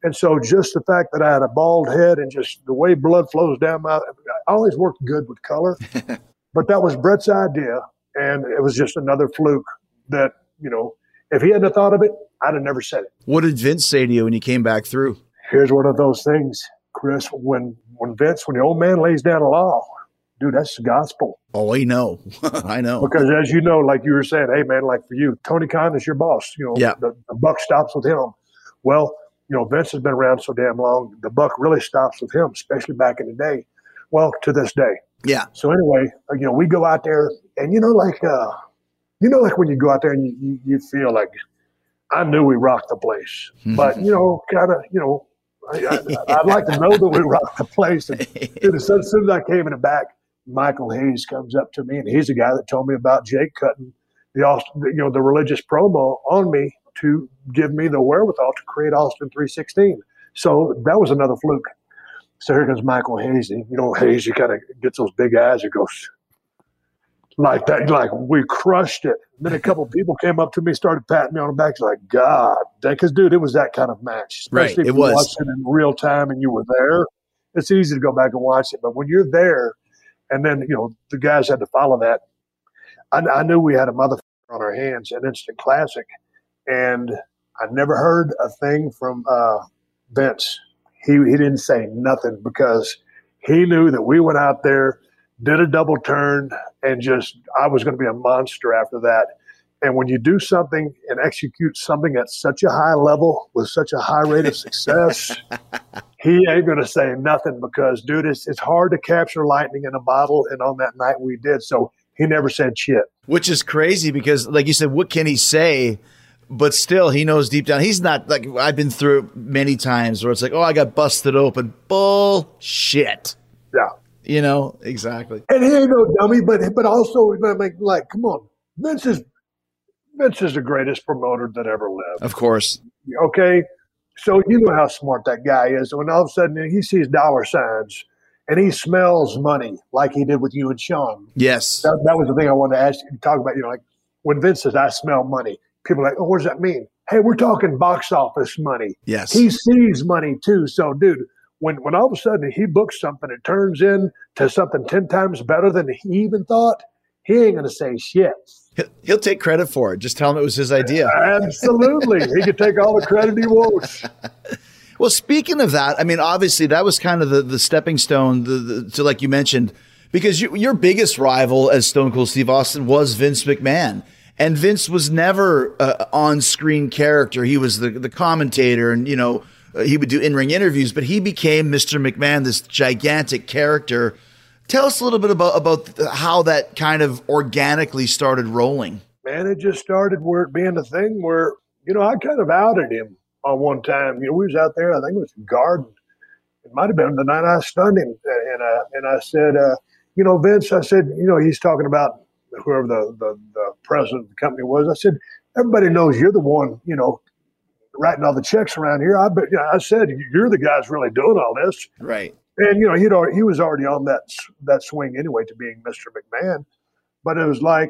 And so just the fact that I had a bald head and just the way blood flows down my, I always worked good with color, but that was Brett's idea. And it was just another fluke that, you know, if he hadn't have thought of it, I'd have never said it. What did Vince say to you when you came back through? Here's one of those things, Chris, when, when Vince, when the old man lays down a law, dude, that's the gospel. Oh, I know. I know. Because as you know, like you were saying, hey, man, like for you, Tony Khan is your boss. You know, yeah. the, the buck stops with him. Well, you know, Vince has been around so damn long, the buck really stops with him, especially back in the day. Well, to this day. Yeah. So anyway, you know, we go out there and, you know, like, uh, you know, like when you go out there and you, you, you feel like, I knew we rocked the place, but, you know, kind of, you know, I, I, I'd like to know that we rocked the place. And dude, as soon as I came in the back, Michael Hayes comes up to me, and he's the guy that told me about Jake cutting the Austin, you know, the religious promo on me to give me the wherewithal to create Austin three sixteen. So that was another fluke. So here comes Michael Hayes. And, you know, Hayes, he kind of gets those big eyes. He goes like that, like we crushed it. And then a couple of people came up to me, started patting me on the back. It's like, God, because dude, it was that kind of match. Especially right, it if you was. watched it in real time and you were there. It's easy to go back and watch it, but when you're there, and then you know the guys had to follow that. I, I knew we had a motherfucker on our hands, an instant classic, and I never heard a thing from uh, Vince. He he didn't say nothing because he knew that we went out there, did a double turn, and just I was going to be a monster after that. And when you do something and execute something at such a high level with such a high rate of success, he ain't going to say nothing because, dude, it's, it's hard to capture lightning in a bottle. And on that night we did. So he never said shit. Which is crazy because, like you said, what can he say? But still, he knows deep down. He's not like I've been through many times where it's like, oh, I got busted open. Bullshit. Yeah. You know, exactly. And he ain't no dummy, but but also, like, like come on. Vince is, Vince is the greatest promoter that ever lived. Of course. Okay? So you know how smart that guy is. When all of a sudden he sees dollar signs and he smells money like he did with you and Sean. Yes. That, that was the thing I wanted to ask you to talk about. You know, like when Vince says, I smell money, people are like, oh, what does that mean? Hey, we're talking box office money. Yes. He sees money too. So, dude, when, when all of a sudden he books something, it turns into something ten times better than he even thought, he ain't going to say shit. He'll, he'll take credit for it. Just tell him it was his idea. Absolutely. He can take all the credit he wants. Well, speaking of that, I mean, obviously that was kind of the, the stepping stone the, the, to, like you mentioned, because you, your biggest rival as Stone Cold Steve Austin was Vince McMahon. And Vince was never an on-screen character. He was the, the commentator and, you know, uh, he would do in-ring interviews, but he became Mister McMahon, this gigantic character. Tell us a little bit about, about how that kind of organically started rolling. Man, it just started where it being a thing where, you know, I kind of outed him on one time. You know, we was out there, I think it was Garden. It might have been the night I stunned him. And, uh, and I said, uh, you know, Vince, I said, you know, he's talking about whoever the, the, the president of the company was. I said, everybody knows you're the one, you know, writing all the checks around here. I, bet, you know, I said, you're the guys really doing all this. Right. And, you know, he'd already, he was already on that that swing anyway to being Mister McMahon. But it was like,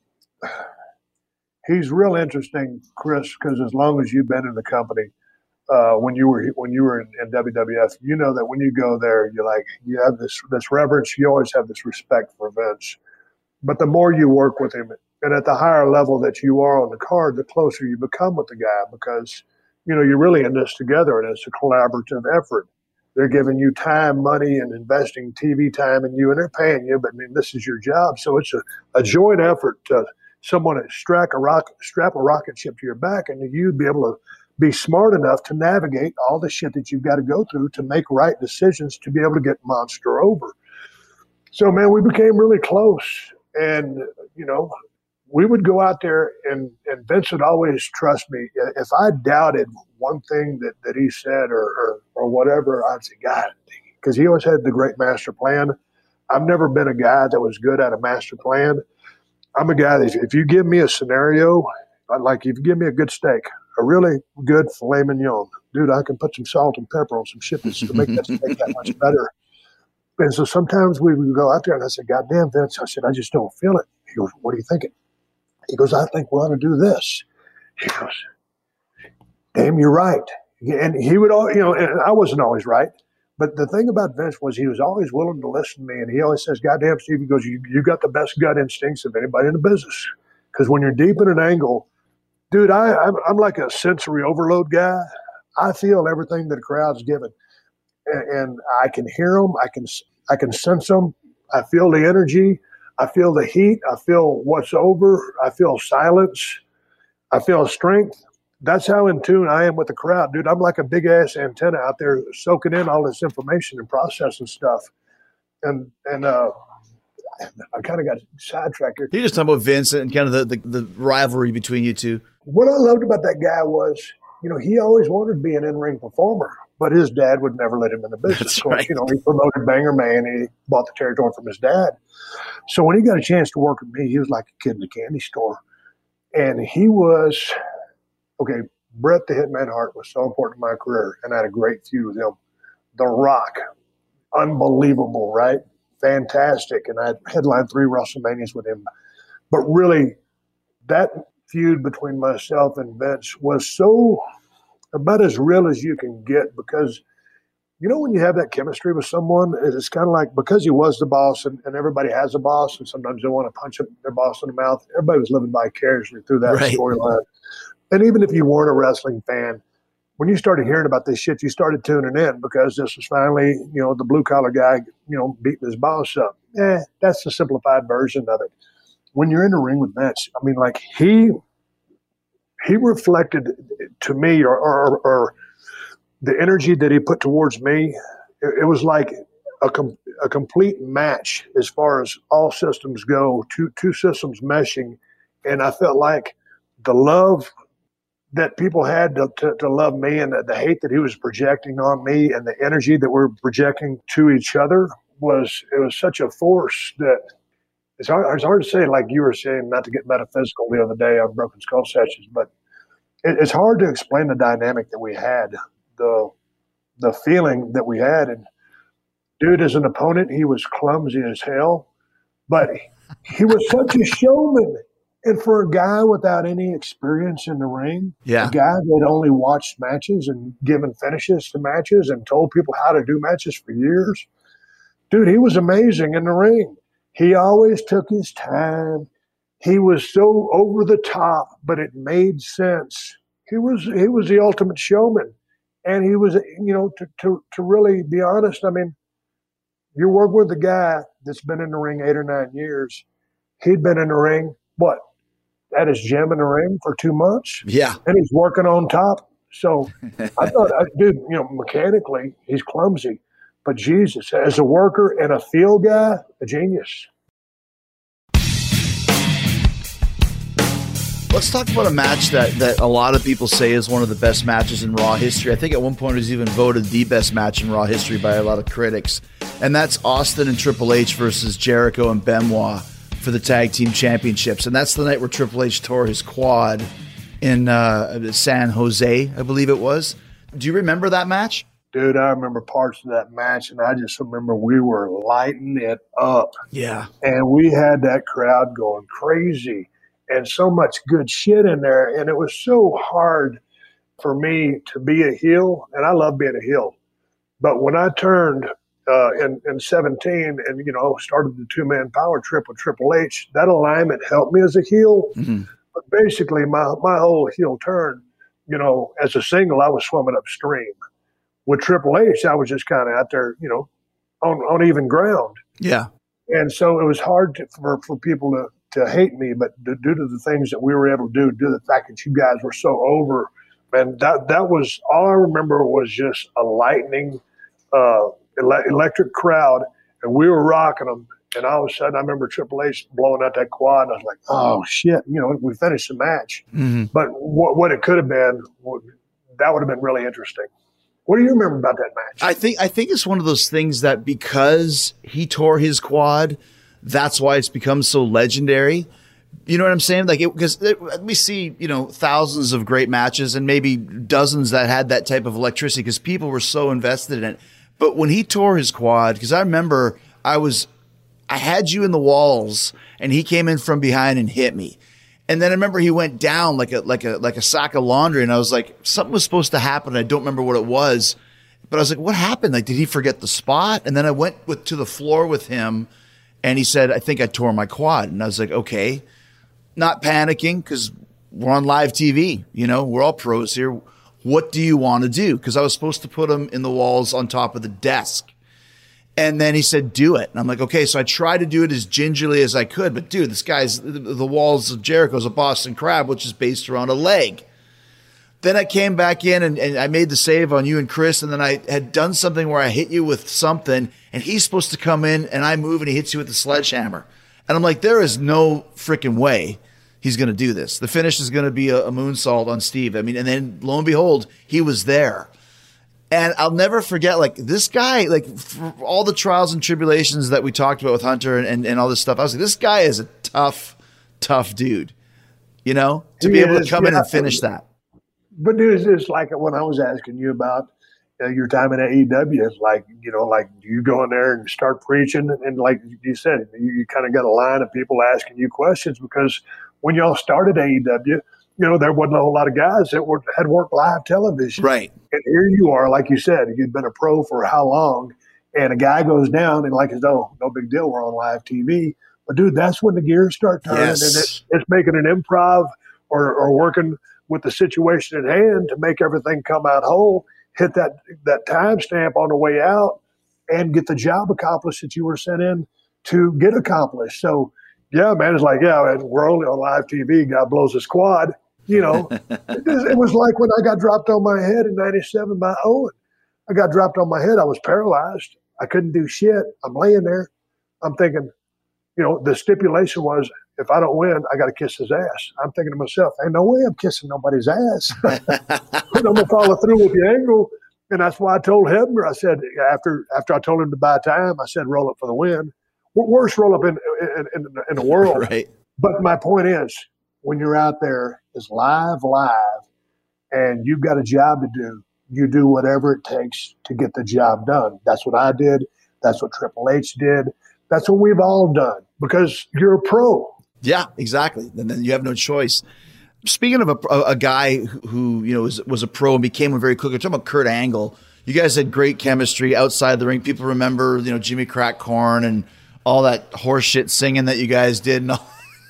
he's real interesting, Chris, because as long as you've been in the company, uh, when you were when you were in, in W W F, you know that when you go there, you're like, you have this, this reverence. You always have this respect for Vince. But the more you work with him, and at the higher level that you are on the card, the closer you become with the guy because, you know, you're really in this together, and it's a collaborative effort. They're giving you time, money, and investing T V time in you, and they're paying you, but I mean, this is your job. So it's a, a joint effort to someone to strap a, rock, strap a rocket ship to your back, and you'd be able to be smart enough to navigate all the shit that you've got to go through to make right decisions to be able to get Monster over. So, man, we became really close. And, you know, we would go out there, and, and Vince would always trust me. If I doubted one thing that, that he said or, or, or whatever, I'd say, God, because he always had the great master plan. I've never been a guy that was good at a master plan. I'm a guy that if you give me a scenario, like if you give me a good steak, a really good filet mignon, dude, I can put some salt and pepper on some shit to make that steak that much better. And so sometimes we would go out there and I said, God damn, Vince, I said, I just don't feel it. He goes, what are you thinking? He goes, I think we ought to do this. He goes, damn, you're right. And he would, all you know, and I wasn't always right. But the thing about Vince was he was always willing to listen to me. And he always says, "Goddamn, Steve," he goes, you, you got the best gut instincts of anybody in the business. Because when you're deep in an angle, dude, I, I'm, I'm like a sensory overload guy. I feel everything that the crowd's giving. And, and I can hear them. I can, I can sense them. I feel the energy. I feel the heat. I feel what's over. I feel silence. I feel strength. That's how in tune I am with the crowd, dude. I'm like a big ass antenna out there soaking in all this information and processing stuff. And and uh, I kind of got sidetracked here. You just talking about Vince and kind of the, the, the rivalry between you two. What I loved about that guy was, you know, he always wanted to be an in-ring performer, but his dad would never let him in the business. That's of course, right. You know, he promoted Banger Man. He bought the territory from his dad. So when he got a chance to work with me, he was like a kid in a candy store. And he was... Okay, Bret the Hitman Hart was so important in my career, and I had a great feud with him. The Rock, unbelievable, right? Fantastic. And I had headlined three WrestleManias with him. But really, that feud between myself and Vince was so about as real as you can get because, you know, when you have that chemistry with someone, it's kind of like because he was the boss and, and everybody has a boss, and sometimes they want to punch their boss in the mouth. Everybody was living vicariously through that Right. storyline. And even if you weren't a wrestling fan, when you started hearing about this shit, you started tuning in because this was finally, you know, the blue collar guy, you know, beating his boss up. Eh, that's the simplified version of it. When you're in the ring with Vince, I mean, like he he reflected to me, or or, or the energy that he put towards me. It, it was like a com- a complete match as far as all systems go, two two systems meshing, and I felt like the love that people had to, to, to love me and the, the hate that he was projecting on me and the energy that we're projecting to each other was, it was such a force that it's hard, it's hard to say, like you were saying, not to get metaphysical the other day on Broken Skull Sessions, but it, it's hard to explain the dynamic that we had, the, the feeling that we had. And dude, as an opponent, he was clumsy as hell, but he was such a showman. And for a guy without any experience in the ring, yeah. a guy that only watched matches and given finishes to matches and told people how to do matches for years, dude, he was amazing in the ring. He always took his time. He was so over the top, but it made sense. He was he was the ultimate showman. And he was, you know, to, to, to really be honest, I mean, you're working with a guy that's been in the ring eight or nine years. He'd been in the ring, what? At his gym in the ring for two months. Yeah. And he's working on top. So I thought, dude, you know, mechanically, he's clumsy. But Jesus, as a worker and a field guy, a genius. Let's talk about a match that, that a lot of people say is one of the best matches in Raw history. I think at one point it was even voted the best match in Raw history by a lot of critics. And that's Austin and Triple H versus Jericho and Benoit for the tag team championships. And that's the night where Triple H tore his quad in uh, San Jose, I believe it was. Do you remember that match? Dude, I remember parts of that match, and I just remember we were lighting it up. Yeah. And we had that crowd going crazy and so much good shit in there. And it was so hard for me to be a heel, and I love being a heel. But when I turned Uh, in, in seventeen and, you know, started the two-man power trip with Triple H, that alignment helped me as a heel. Mm-hmm. But basically my, my whole heel turn, you know, as a single, I was swimming upstream. With Triple H, I was just kind of out there, you know, on, on even ground. Yeah. And so it was hard to, for, for people to, to hate me, but due to the things that we were able to do, due to the fact that you guys were so over, and that, that was, all I remember was just a lightning, uh, electric crowd, and we were rocking them. And all of a sudden, I remember Triple H blowing out that quad, and I was like, "Oh shit!" You know, we finished the match. Mm-hmm. But what, what it could have been, that would have been really interesting. What do you remember about that match? I think I think it's one of those things that because he tore his quad, that's why it's become so legendary. You know what I'm saying? Like, because we see, you know, thousands of great matches and maybe dozens that had that type of electricity because people were so invested in it. But when he tore his quad, because I remember I was, I had you in the walls and he came in from behind and hit me. And then I remember he went down like a like a like a sack of laundry, and I was like, something was supposed to happen. I don't remember what it was, but I was like, what happened? Like, did he forget the spot? And then I went with to the floor with him, and he said, I think I tore my quad. And I was like, okay, not panicking because we're on live T V. You know, we're all pros here. What do you want to do? Because I was supposed to put him in the walls on top of the desk. And then he said, do it. And I'm like, okay. So I tried to do it as gingerly as I could. But, dude, this guy's, the, the walls of Jericho is a Boston Crab, which is based around a leg. Then I came back in and, and I made the save on you and Chris. And then I had done something where I hit you with something. And he's supposed to come in and I move and he hits you with the sledgehammer. And I'm like, there is no freaking way he's going to do this. The finish is going to be a, a moonsault on Steve. I mean, and then lo and behold, he was there. And I'll never forget, like, this guy, like, for all the trials and tribulations that we talked about with Hunter and, and, and all this stuff, I was like, this guy is a tough, tough dude, you know, to he be able is, to come yeah. in and finish that. But dude, it's like when I was asking you about uh, your time in A E W, it's like, you know, like, do you go in there and start preaching? And like you said, you, you kind of got a line of people asking you questions because when y'all started A E W, you know, there wasn't a whole lot of guys that were, had worked live television. Right. And here you are, like you said, you'd been a pro for how long? And a guy goes down and like, no, no big deal, we're on live T V. But, dude, that's when the gears start turning. Yes. And it's, it's making an improv or, or working with the situation at hand to make everything come out whole, hit that, that timestamp on the way out, and get the job accomplished that you were sent in to get accomplished. So, yeah, man, it's like, yeah, we're only on live T V. Guy blows his quad. You know, it, it was like when I got dropped on my head in ninety-seven by Owen. I got dropped on my head. I was paralyzed. I couldn't do shit. I'm laying there. I'm thinking, you know, the stipulation was if I don't win, I got to kiss his ass. I'm thinking to myself, ain't no way I'm kissing nobody's ass. I'm going to follow through with the angle. And that's why I told Hebner, I said, after after I told him to buy time, I said, roll up for the win. Worst roll up in, in, in, in the world. Right. But my point is, when you're out there, it's live, live, and you've got a job to do. You do whatever it takes to get the job done. That's what I did. That's what Triple H did. That's what we've all done because you're a pro. Yeah, exactly. And then you have no choice. Speaking of a, a guy who, you know, was, was a pro and became one very quickly, talking about Kurt Angle, you guys had great chemistry outside the ring. People remember, you know, Jimmy Crack Corn and all that horseshit singing that you guys did. And all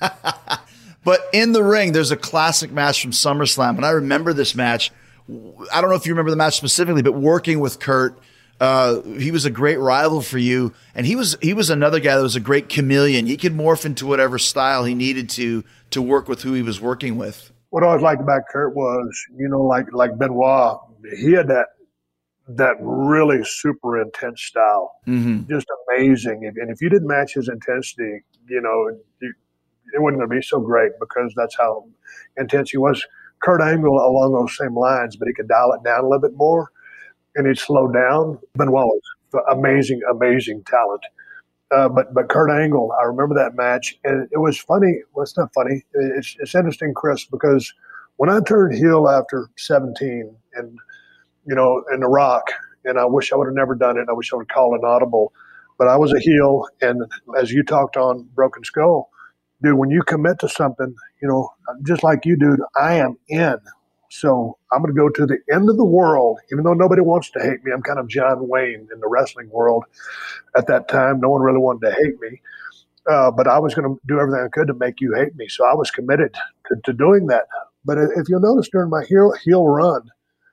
But in the ring, there's a classic match from SummerSlam. And I remember this match. I don't know if you remember the match specifically, but working with Kurt, uh, he was a great rival for you. And he was he was another guy that was a great chameleon. He could morph into whatever style he needed to to work with who he was working with. What I always liked about Kurt was, you know, like like Benoit, he had that that really super intense style. Mm-hmm. Just amazing. And if you didn't match his intensity, you know, you, it wasn't going to be so great because that's how intense he was. Kurt Angle along those same lines, but he could dial it down a little bit more and he'd slow down. Benoit was amazing, amazing talent. Uh, but but Kurt Angle, I remember that match, and it was funny. Well, it's not funny. It's, it's interesting, Chris, because when I turned heel after seventeen and, you know, in The Rock, and I wish I would have never done it. I wish I would call an audible. But I was a heel, and as you talked on Broken Skull, dude, when you commit to something, you know, just like you, dude, I am in. So I'm going to go to the end of the world, even though nobody wants to hate me. I'm kind of John Wayne in the wrestling world at that time. No one really wanted to hate me. Uh, but I was going to do everything I could to make you hate me. So I was committed to, to doing that. But if you'll notice during my heel, heel run,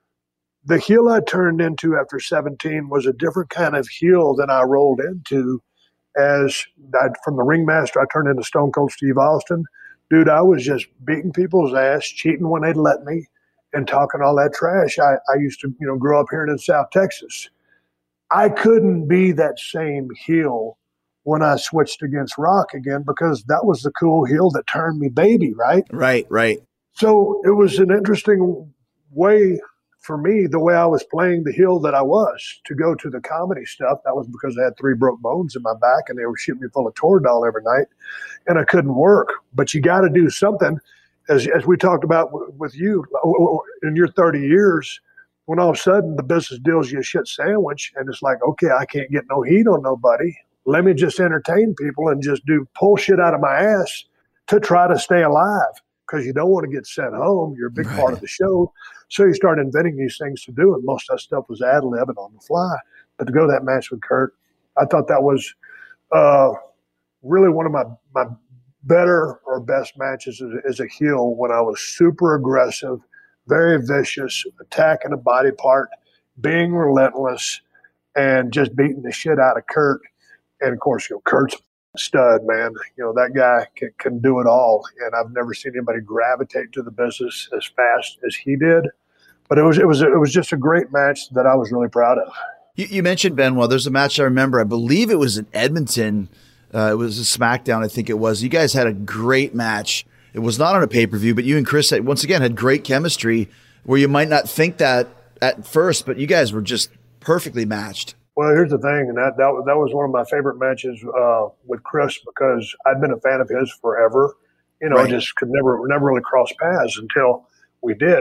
the heel I turned into after seventeen was a different kind of heel than I rolled into as I, from the ringmaster, I turned into Stone Cold Steve Austin. Dude, I was just beating people's ass, cheating when they'd let me, and talking all that trash. I, I used to, you know, grow up here in South Texas. I couldn't be that same heel when I switched against Rock again because that was the cool heel that turned me baby, right? Right, right. So it was an interesting way for me, the way I was playing the heel that I was, to go to the comedy stuff. That was because I had three broke bones in my back and they were shooting me full of Toradol every night and I couldn't work. But you got to do something. As as we talked about w- with you in your thirty years, when all of a sudden the business deals you a shit sandwich and it's like, okay, I can't get no heat on nobody. Let me just entertain people and just do pull shit out of my ass to try to stay alive. because you don't want to get sent home. You're a big Right. part of the show. So you start inventing these things to do, and most of that stuff was ad-lib and on the fly. But to go to that match with Kurt, I thought that was uh, really one of my, my better or best matches as, as a heel, when I was super aggressive, very vicious, attacking a body part, being relentless, and just beating the shit out of Kurt. And, of course, you know, Kurt's a stud, man. You know, that guy can, can do it all. And I've never seen anybody gravitate to the business as fast as he did. But it was it was it was just a great match that I was really proud of. You, you mentioned Benoit. There's a match I remember. I believe it was in Edmonton. Uh, it was a SmackDown, I think it was. You guys had a great match. It was not on a pay-per-view, but you and Chris, had, once again, had great chemistry where you might not think that at first, but you guys were just perfectly matched. Well, here's the thing, and that that, that was one of my favorite matches uh, with Chris, because I'd been a fan of his forever. You know, Right. I just could never never really cross paths until we did.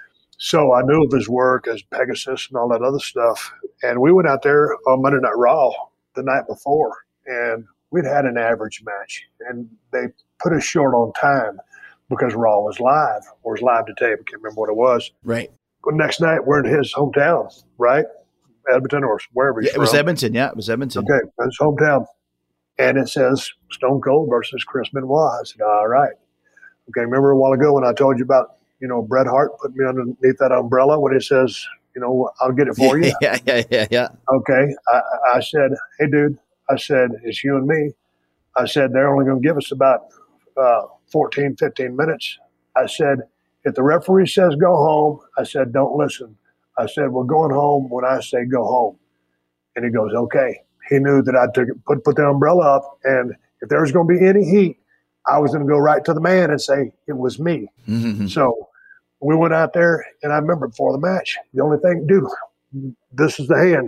So I knew of his work as Pegasus and all that other stuff. And we went out there on Monday Night Raw the night before, and we'd had an average match. And they put us short on time because Raw was live, or was live to tape. I can't remember what it was. Right. The next night, we're in his hometown, right? Edmonton or wherever he's Yeah, it was from. Edmonton. Yeah, it was Edmonton. Okay, his hometown. And it says Stone Cold versus Chris Benoit. I said, all right. Okay, remember a while ago when I told you about, you know, Bret Hart putting me underneath that umbrella when he says, you know, I'll get it for you? Yeah, yeah, yeah, yeah. Okay. I, I said, hey, dude, I said, it's you and me. I said, they're only going to give us about uh, fourteen, fifteen minutes. I said, if the referee says go home, I said, don't listen. I said, we're going home when I say go home. And he goes, okay. He knew that I took it, put, put the umbrella up, and if there was going to be any heat, I was going to go right to the man and say it was me. Mm-hmm. So we went out there, and I remember before the match, the only thing, dude, this is the hand.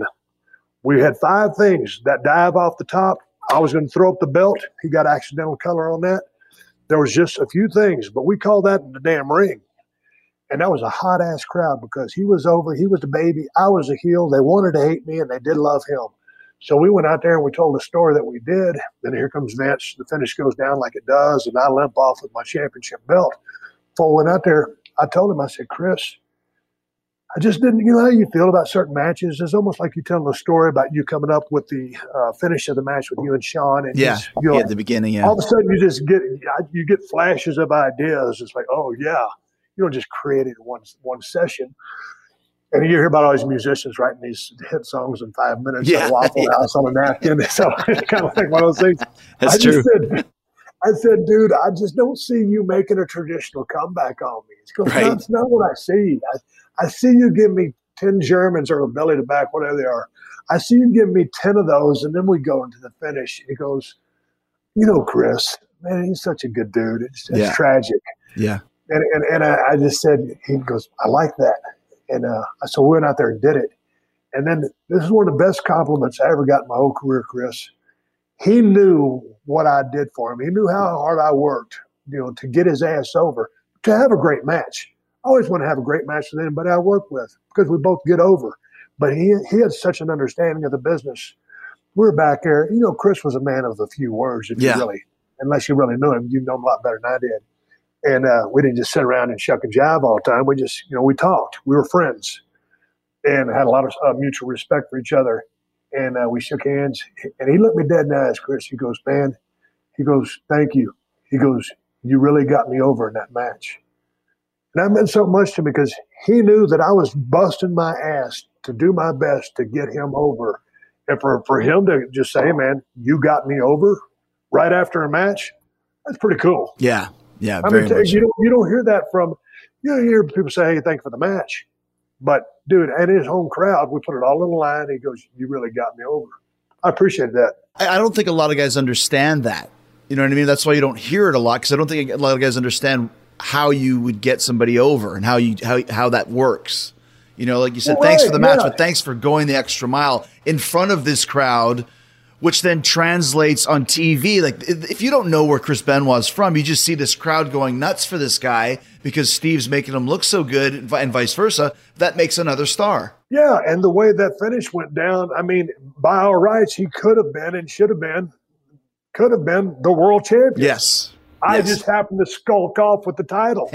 We had five things. That dive off the top, I was going to throw up the belt. He got accidental color on that. There was just a few things, but we called that in the damn ring. And that was a hot-ass crowd because he was over. He was the baby. I was a heel. They wanted to hate me, and they did love him. So we went out there, and we told the story that we did. Then here comes Vince. The finish goes down like it does, and I limp off with my championship belt. Before we went out there, I told him, I said, Chris, I just didn't, you know how you feel about certain matches? It's almost like you telling a story about you coming up with the uh, finish of the match with you and Sean. And Yeah, just, you know, yeah, at the beginning, yeah. all of a sudden you just get, you get flashes of ideas. It's like, oh, yeah. You don't just create it in one, one session. And you hear about all these musicians writing these hit songs in five minutes Yeah, at a Waffle yeah. House on a napkin. So it's kind of like one of those things. That's I true. Just said, I said, dude, I just don't see you making a traditional comeback on me. It's goes, Right. no, that's not what I see. I, I see you give me ten Germans or a belly to back, whatever they are. I see you give me ten of those, and then we go into the finish. He goes, you know, Chris, man, he's such a good dude. It's, it's Yeah. tragic. Yeah. And and, and I, I just said, he goes, I like that. And uh, so we went out there and did it. And then this is one of the best compliments I ever got in my whole career, Chris. He knew what I did for him. He knew how hard I worked, you know, to get his ass over, to have a great match. I always want to have a great match with anybody I work with because we both get over. But he he had such an understanding of the business. We were back there. You know, Chris was a man of a few words, if Yeah. you really, unless you really knew him, you know him a lot better than I did. And uh, we didn't just sit around and shuck and jive all the time. We just, you know, we talked. We were friends and had a lot of uh, mutual respect for each other. And uh, we shook hands. And he looked me dead in the eyes, Chris. He goes, man, he goes, thank you. He goes, you really got me over in that match. And that meant so much to me because he knew that I was busting my ass to do my best to get him over. And for, for him to just say, hey, man, you got me over right after a match, that's pretty cool. Yeah. Yeah. I Very mean, much. you don't you don't hear that from you don't hear people say, "Hey, thank you for the match," but dude, and his home crowd, we put it all in the line. He goes, "You really got me over." I appreciate that. I I don't think a lot of guys understand that. You know what I mean? That's why you don't hear it a lot because I don't think a lot of guys understand how you would get somebody over and how you how how that works. You know, like you said, Well, thanks right, for the match, yeah. but thanks for going the extra mile in front of this crowd, which then translates on T V. Like if you don't know where Chris Benoit's from, you just see this crowd going nuts for this guy because Steve's making him look so good and vi- and vice versa. That makes another star. Yeah, and the way that finish went down, I mean, by all rights, he could have been and should have been, could have been the world champion. Yes. I Yes. just happened to skulk off with the title.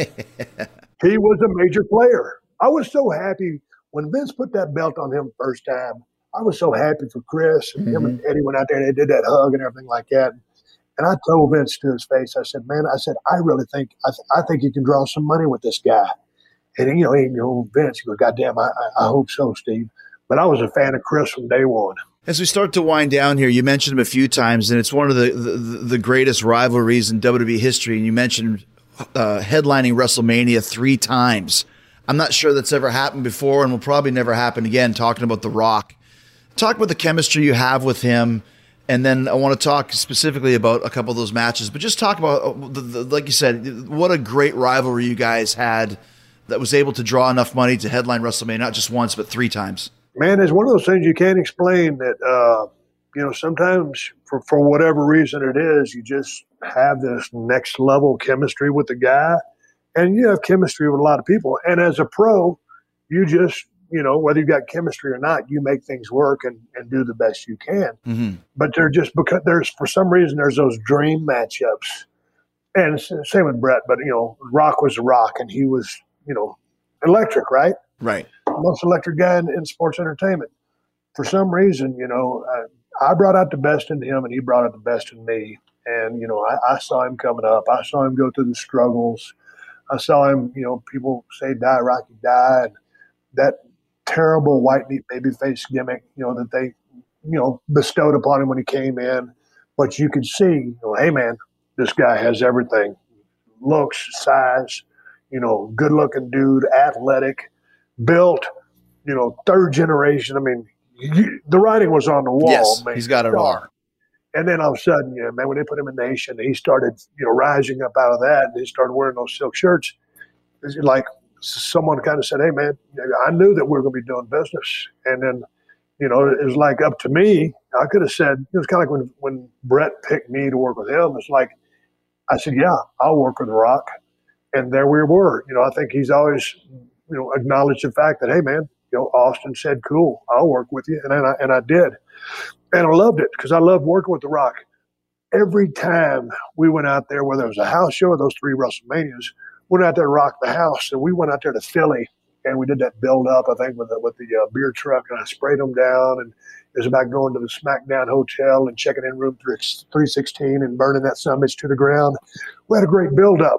He was a major player. I was so happy when Vince put that belt on him first time. I was so happy for Chris and him and Eddie went out there and they did that hug and everything like that. And I told Vince to his face, I said, man, I said, I really think, I, th- I think you can draw some money with this guy. And, you know, he, you know Vince, he goes, God damn, I, I, I hope so, Steve. But I was a fan of Chris from day one. As we start to wind down here, you mentioned him a few times, and it's one of the, the, the greatest rivalries in W W E history. And you mentioned uh, headlining WrestleMania three times. I'm not sure that's ever happened before and will probably never happen again, talking about The Rock. Talk about the chemistry you have with him, and then I want to talk specifically about a couple of those matches. But just talk about, the, the, like you said, what a great rivalry you guys had that was able to draw enough money to headline WrestleMania, not just once, but three times. Man, it's one of those things you can't explain that, uh, you know, sometimes for, for whatever reason it is, you just have this next level chemistry with the guy. And you have chemistry with a lot of people. And as a pro, you just, you know, whether you got chemistry or not, you make things work and, and do the best you can. Mm-hmm. But they're just because there's, for some reason, there's those dream matchups. And it's the same with Brett, but, you know, Rock was the Rock and he was, you know, electric, right? Right. Most electric guy in, in sports entertainment. For some reason, you know, uh, I brought out the best in him and he brought out the best in me. And, you know, I, I saw him coming up. I saw him go through the struggles. I saw him, you know, people say, die, Rocky, die. And that terrible white meat baby face gimmick, you know, that they, you know, bestowed upon him when he came in. But you could see, you know, hey, man, this guy has everything. Looks, size, you know, good-looking dude, athletic, built, you know, third generation. I mean, you, the writing was on the wall. Yes, man. he's got it all. And then all of a sudden, you know, man, when they put him in Nation, he started, you know, rising up out of that, and he started wearing those silk shirts. It's like someone kind of said, hey, man, I knew that we were going to be doing business. And then, you know, it was like up to me. I could have said, it was kind of like when, when Brett picked me to work with him. It's like, I said, yeah, I'll work with The Rock. And there we were. You know, I think he's always, you know, acknowledged the fact that, hey, man, you know, Austin said, cool, I'll work with you. And then I, and I did. And I loved it because I loved working with The Rock. Every time we went out there, whether it was a house show or those three WrestleManias, we went out there to rock the house. And we went out there to Philly, and we did that build-up, I think, with the, with the uh, beer truck, and I sprayed them down. And it was about going to the SmackDown Hotel and checking in room three sixteen and burning that summits to the ground. We had a great build-up.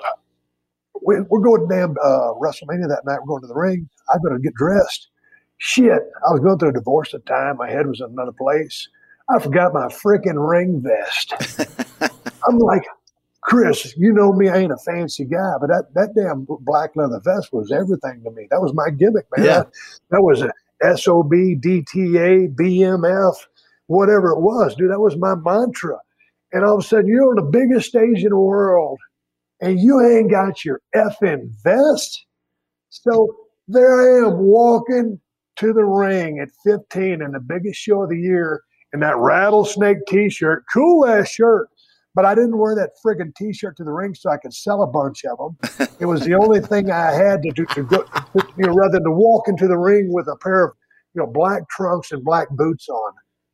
We, we're going to damn uh, WrestleMania that night. We're going to the ring. I better get dressed. Shit, I was going through a divorce at the time. My head was in another place. I forgot my freaking ring vest. I'm like, Chris, you know me, I ain't a fancy guy, but that, that damn black leather vest was everything to me. That was my gimmick, man. Yeah. That, that was a S O B, D T A, B M F, whatever it was, dude. That was my mantra. And all of a sudden, you're on the biggest stage in the world, and you ain't got your effing vest. So there I am walking to the ring at fifteen in the biggest show of the year in that rattlesnake T-shirt, cool ass shirt. But I didn't wear that friggin' T-shirt to the ring so I could sell a bunch of them. It was the only thing I had to do to go, you know, rather than to walk into the ring with a pair of, you know, black trunks and black boots on.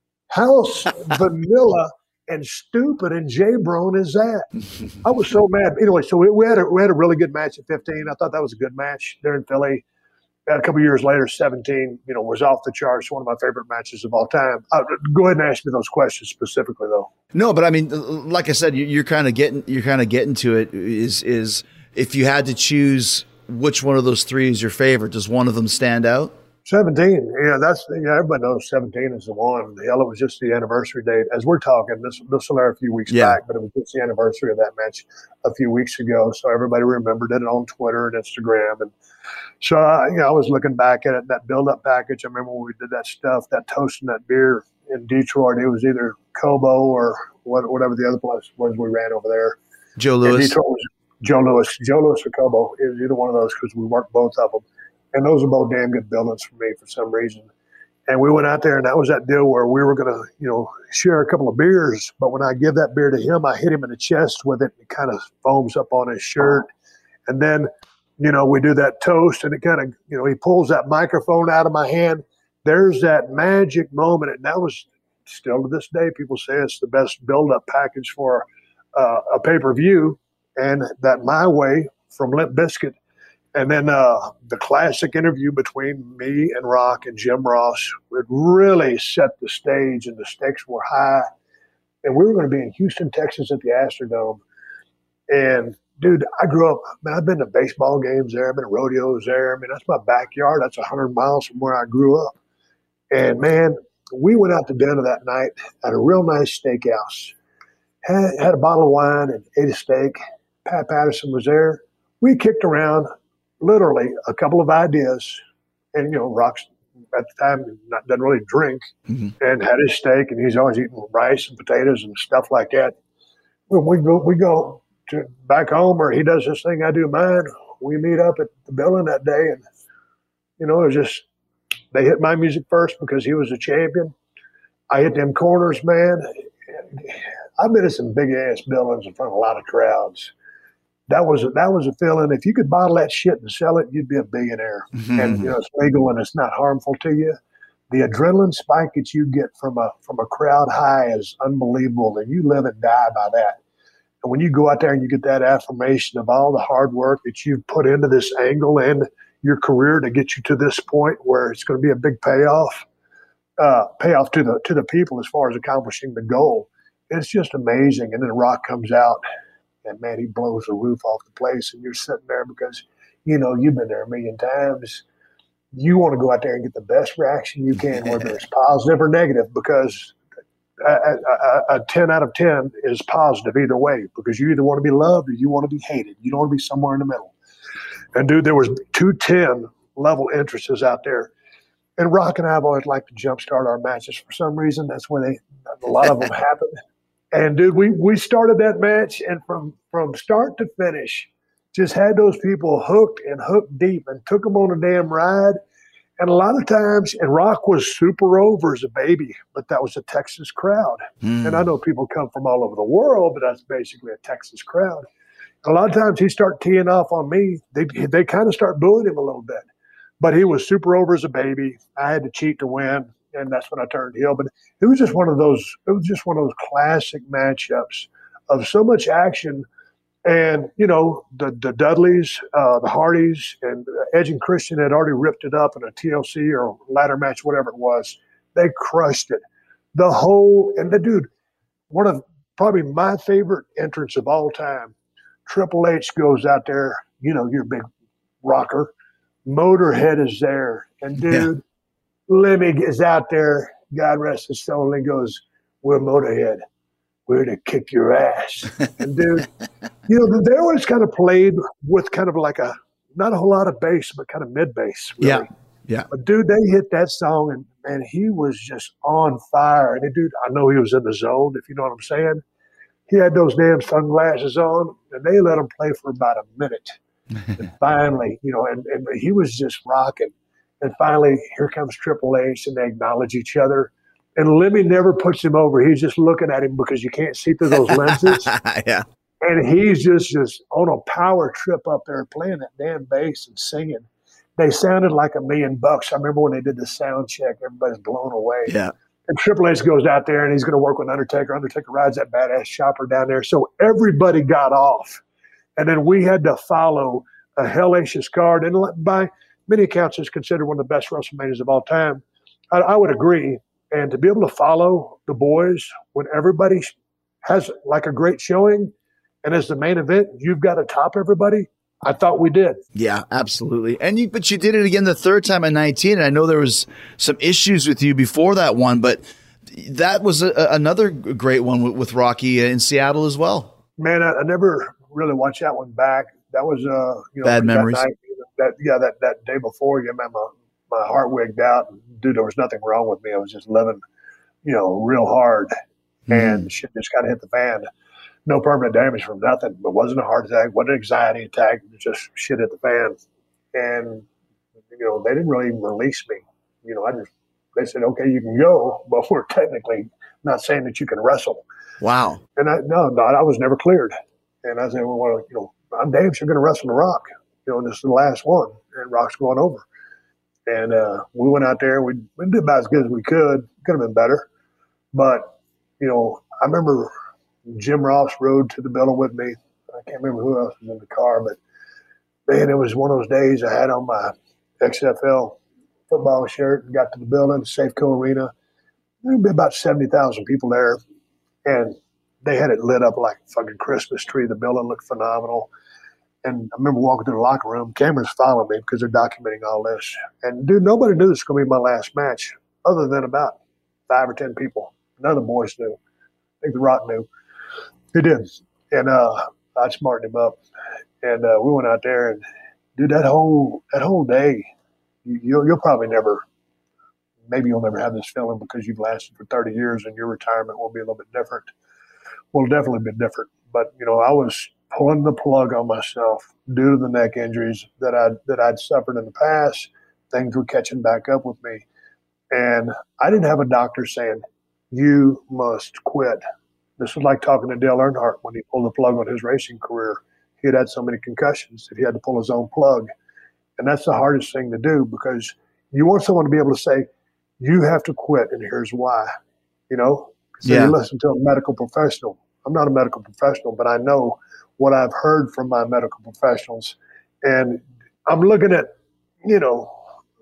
How vanilla and stupid and J-Brone is that? I was so mad. Anyway, so we, we had a we had a really good match at fifteen. I thought that was a good match there in Philly. A couple of years later, seventeen, you know, was off the charts. One of my favorite matches of all time. Uh, go ahead and ask me those questions specifically, though. No, but I mean, like I said, you- you're kind of getting you're kind of getting to it. Is is if you had to choose which one of those three is your favorite, does one of them stand out? seventeen, yeah, that's yeah. Everybody knows seventeen is the one. Hell, it was just the anniversary date. As we're talking, this this will air a few weeks Yeah. back, but it was just the anniversary of that match a few weeks ago. So everybody remembered it on Twitter and Instagram, and so uh, you know, I was looking back at it, that build-up package. I remember when we did that stuff, that toast and that beer in Detroit. It was either Kobo or what, whatever the other place was we ran over there. Joe And Louis. Detroit was Joe Louis, Joe Louis or Kobo. It was either one of those because we worked both of them. And those are both damn good buildings for me for some reason. And we went out there, and that was that deal where we were going to, you know, share a couple of beers. But when I give that beer to him, I hit him in the chest with it. It kind of foams up on his shirt. And then, you know, we do that toast, and it kind of, you know, he pulls that microphone out of my hand. There's that magic moment. And that was still to this day, people say it's the best build-up package for uh, a pay-per-view. and that My Way from Limp Bizkit. And then uh, the classic interview between me and Rock and Jim Ross would really set the stage, and the stakes were high. And we were going to be in Houston, Texas at the Astrodome. And, dude, I grew up, man, I've been to baseball games there. I've been to rodeos there. I mean, that's my backyard. That's one hundred miles from where I grew up. And, man, we went out to dinner that night at a real nice steakhouse. Had, had a bottle of wine and ate a steak. Pat Patterson was there. We kicked around literally a couple of ideas. And, you know, Rock's at the time not, doesn't really drink, mm-hmm. and had his steak, and he's always eating rice and potatoes and stuff like that. When we go, we go to back home, or he does this thing, I do mine. We meet up at the building that day, and, you know, it was just, they hit my music first because he was a champion. I hit them corners, man. I've been in some big ass buildings in front of a lot of crowds. That was a, that was a feeling. If you could bottle that shit and sell it, you'd be a billionaire. Mm-hmm. And you know it's legal and it's not harmful to you. The adrenaline spike that you get from a from a crowd high is unbelievable, and you live and die by that. And when you go out there and you get that affirmation of all the hard work that you've put into this angle and your career to get you to this point where it's going to be a big payoff, uh, payoff to the to the people as far as accomplishing the goal, it's just amazing. And then Rock comes out. And, man, he blows the roof off the place, and you're sitting there because, you know, you've been there a million times. You want to go out there and get the best reaction you can, whether it's positive or negative, because a, a, a ten out of ten is positive either way, because you either want to be loved or you want to be hated. You don't want to be somewhere in the middle. And, dude, there was two ten-level entrances out there. And Rock and I have always liked to jumpstart our matches for some reason. That's where they a lot of them happen. And, dude, we, we started that match, and from, from start to finish, just had those people hooked and hooked deep and took them on a damn ride. And a lot of times, and Rock was super over as a baby, but that was a Texas crowd. Mm. And I know people come from all over the world, but that's basically a Texas crowd. And a lot of times he start teeing off on me. They, they kind of start booing him a little bit. But he was super over as a baby. I had to cheat to win. And that's when I turned heel. But it was just one of those, it was just one of those classic matchups of so much action. And, you know, the, the Dudleys, uh, the Hardys, and Edge and Christian had already ripped it up in a T L C or ladder match, whatever it was. They crushed it. The whole, and the dude, one of probably my favorite entrants of all time, Triple H goes out there, you know, you're a big rocker. Motorhead is there. And, dude, yeah. Lemmy is out there, God rest his soul, and goes, we're Motorhead. We're to kick your ass. And, dude, you know, they always kind of played with kind of like a, not a whole lot of bass, but kind of mid-bass. Really. Yeah, yeah. But, dude, they hit that song, and, man, he was just on fire. And, dude, I know he was in the zone, if you know what I'm saying. He had those damn sunglasses on, and they let him play for about a minute. And finally, you know, and, and he was just rocking. And finally, here comes Triple H, and they acknowledge each other. And Lemmy never puts him over. He's just looking at him because you can't see through those lenses. Yeah. And he's just, just on a power trip up there playing that damn bass and singing. They sounded like a million bucks. I remember when they did the sound check, everybody's blown away. Yeah. And Triple H goes out there, and he's going to work with Undertaker. Undertaker rides that badass chopper down there. So everybody got off. And then we had to follow a hellacious card. And by many accounts, it's considered one of the best WrestleManias of all time. I, I would agree. And to be able to follow the boys when everybody has like a great showing, and as the main event, you've got to top everybody. I thought we did. Yeah, absolutely. And you, but you did it again the third time at nineteen. And I know there was some issues with you before that one, but that was a, another great one with, with Rocky in Seattle as well. Man, I, I never really watched that one back. That was uh, you know, bad memories. That night, that yeah, that, that day before, you man, my my heart wigged out. Dude, there was nothing wrong with me. I was just living, you know, real hard, mm. and shit just kind of hit the fan. No permanent damage from nothing. It wasn't a heart attack. Wasn't an anxiety attack. It was just shit hit the fan. And you know, they didn't really even release me. You know, I just they said, okay, you can go, but we're technically not saying that you can wrestle. Wow. And I no, no, I was never cleared. And I said, well, you know, I'm damn sure going to wrestle The Rock. You know, and this is the last one, and Rock's going over. And uh, we went out there. We, we did about as good as we could. Could have been better. But, you know, I remember Jim Ross rode to the building with me. I can't remember who else was in the car, but man, it was one of those days I had on my X F L football shirt and got to the building, Safeco Arena. There would be about seventy thousand people there, and they had it lit up like a fucking Christmas tree. The building looked phenomenal. And I remember walking through the locker room, cameras following me because they're documenting all this. And, dude, nobody knew this was going to be my last match other than about five or ten people. None of the boys knew. I think The Rock knew. He did. And uh, I smartened him up. And uh, we went out there. And, dude, that whole that whole day, you, you'll, you'll probably never – maybe you'll never have this feeling because you've lasted for thirty years and your retirement will be a little bit different. Will definitely be different. But, you know, I was – pulling the plug on myself due to the neck injuries that I'd, that I'd suffered in the past. Things were catching back up with me. And I didn't have a doctor saying, you must quit. This was like talking to Dale Earnhardt when he pulled the plug on his racing career. He had had so many concussions that he had to pull his own plug. And that's the hardest thing to do because you want someone to be able to say, you have to quit, and here's why. You know? So yeah. You listen to a medical professional. I'm not a medical professional, but I know what I've heard from my medical professionals. And I'm looking at, you know,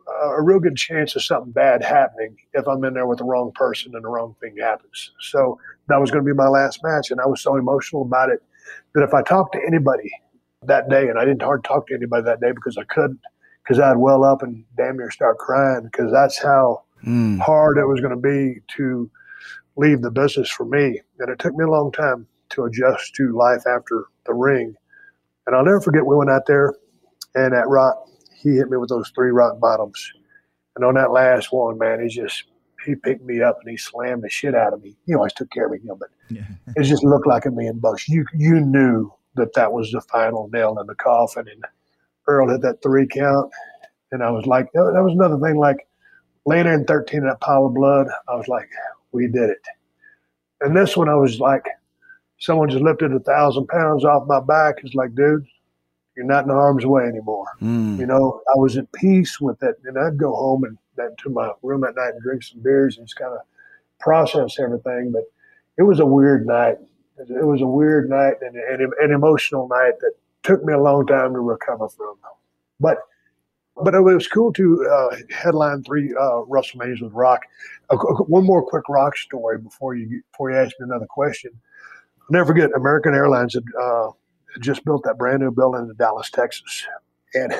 a real good chance of something bad happening if I'm in there with the wrong person and the wrong thing happens. So that was going to be my last match. And I was so emotional about it that if I talked to anybody that day, and I didn't hard talk to anybody that day because I couldn't, because I'd well up and damn near start crying because that's how mm. hard it was going to be to leave the business for me. And it took me a long time to adjust to life after the ring. And I'll never forget we went out there and at Rock, he hit me with those three rock bottoms. And on that last one, man, he just, he picked me up and he slammed the shit out of me. He always took care of me, you know, but yeah. It just looked like a million bucks. You, you knew that that was the final nail in the coffin. And Earl hit that three count. And I was like, that was another thing, like laying there in thirteen in that pile of blood. I was like, we did it. And this one, I was like, someone just lifted a thousand pounds off my back. It's like, dude, you're not in harm's way anymore. Mm. You know, I was at peace with it. And I'd go home and then to my room at night and drink some beers and just kind of process everything. But it was a weird night. It was a weird night and an, an emotional night that took me a long time to recover from. But but it was cool to uh, headline three uh, WrestleManias with Rock. Uh, one more quick Rock story before you before you ask me another question. I'll never forget, American Airlines had uh, just built that brand new building in Dallas, Texas. And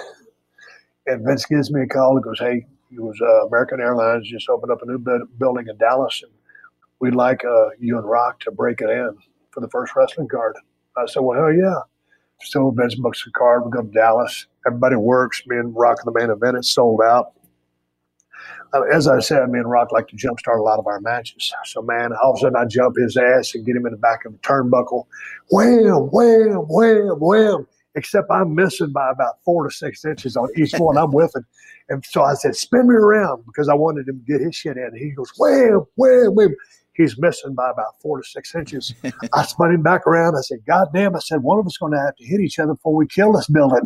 and Vince gives me a call and goes, hey, it was uh, American Airlines just opened up a new building in Dallas, and we'd like uh, you and Rock to break it in for the first wrestling card. I said, well, hell yeah. So Vince books a card. We go to Dallas. Everybody works. Me and Rock in the main event. It's sold out. Uh, as I said, me and Rock like to jumpstart a lot of our matches. So, man, all of a sudden I jump his ass and get him in the back of the turnbuckle. Wham, wham, wham, wham. Except I'm missing by about four to six inches on each one. I'm with him. And so I said, spin me around because I wanted him to get his shit in. And he goes, wham, wham, wham. He's missing by about four to six inches. I spun him back around. I said, God damn, I said, one of us is going to have to hit each other before we kill this building.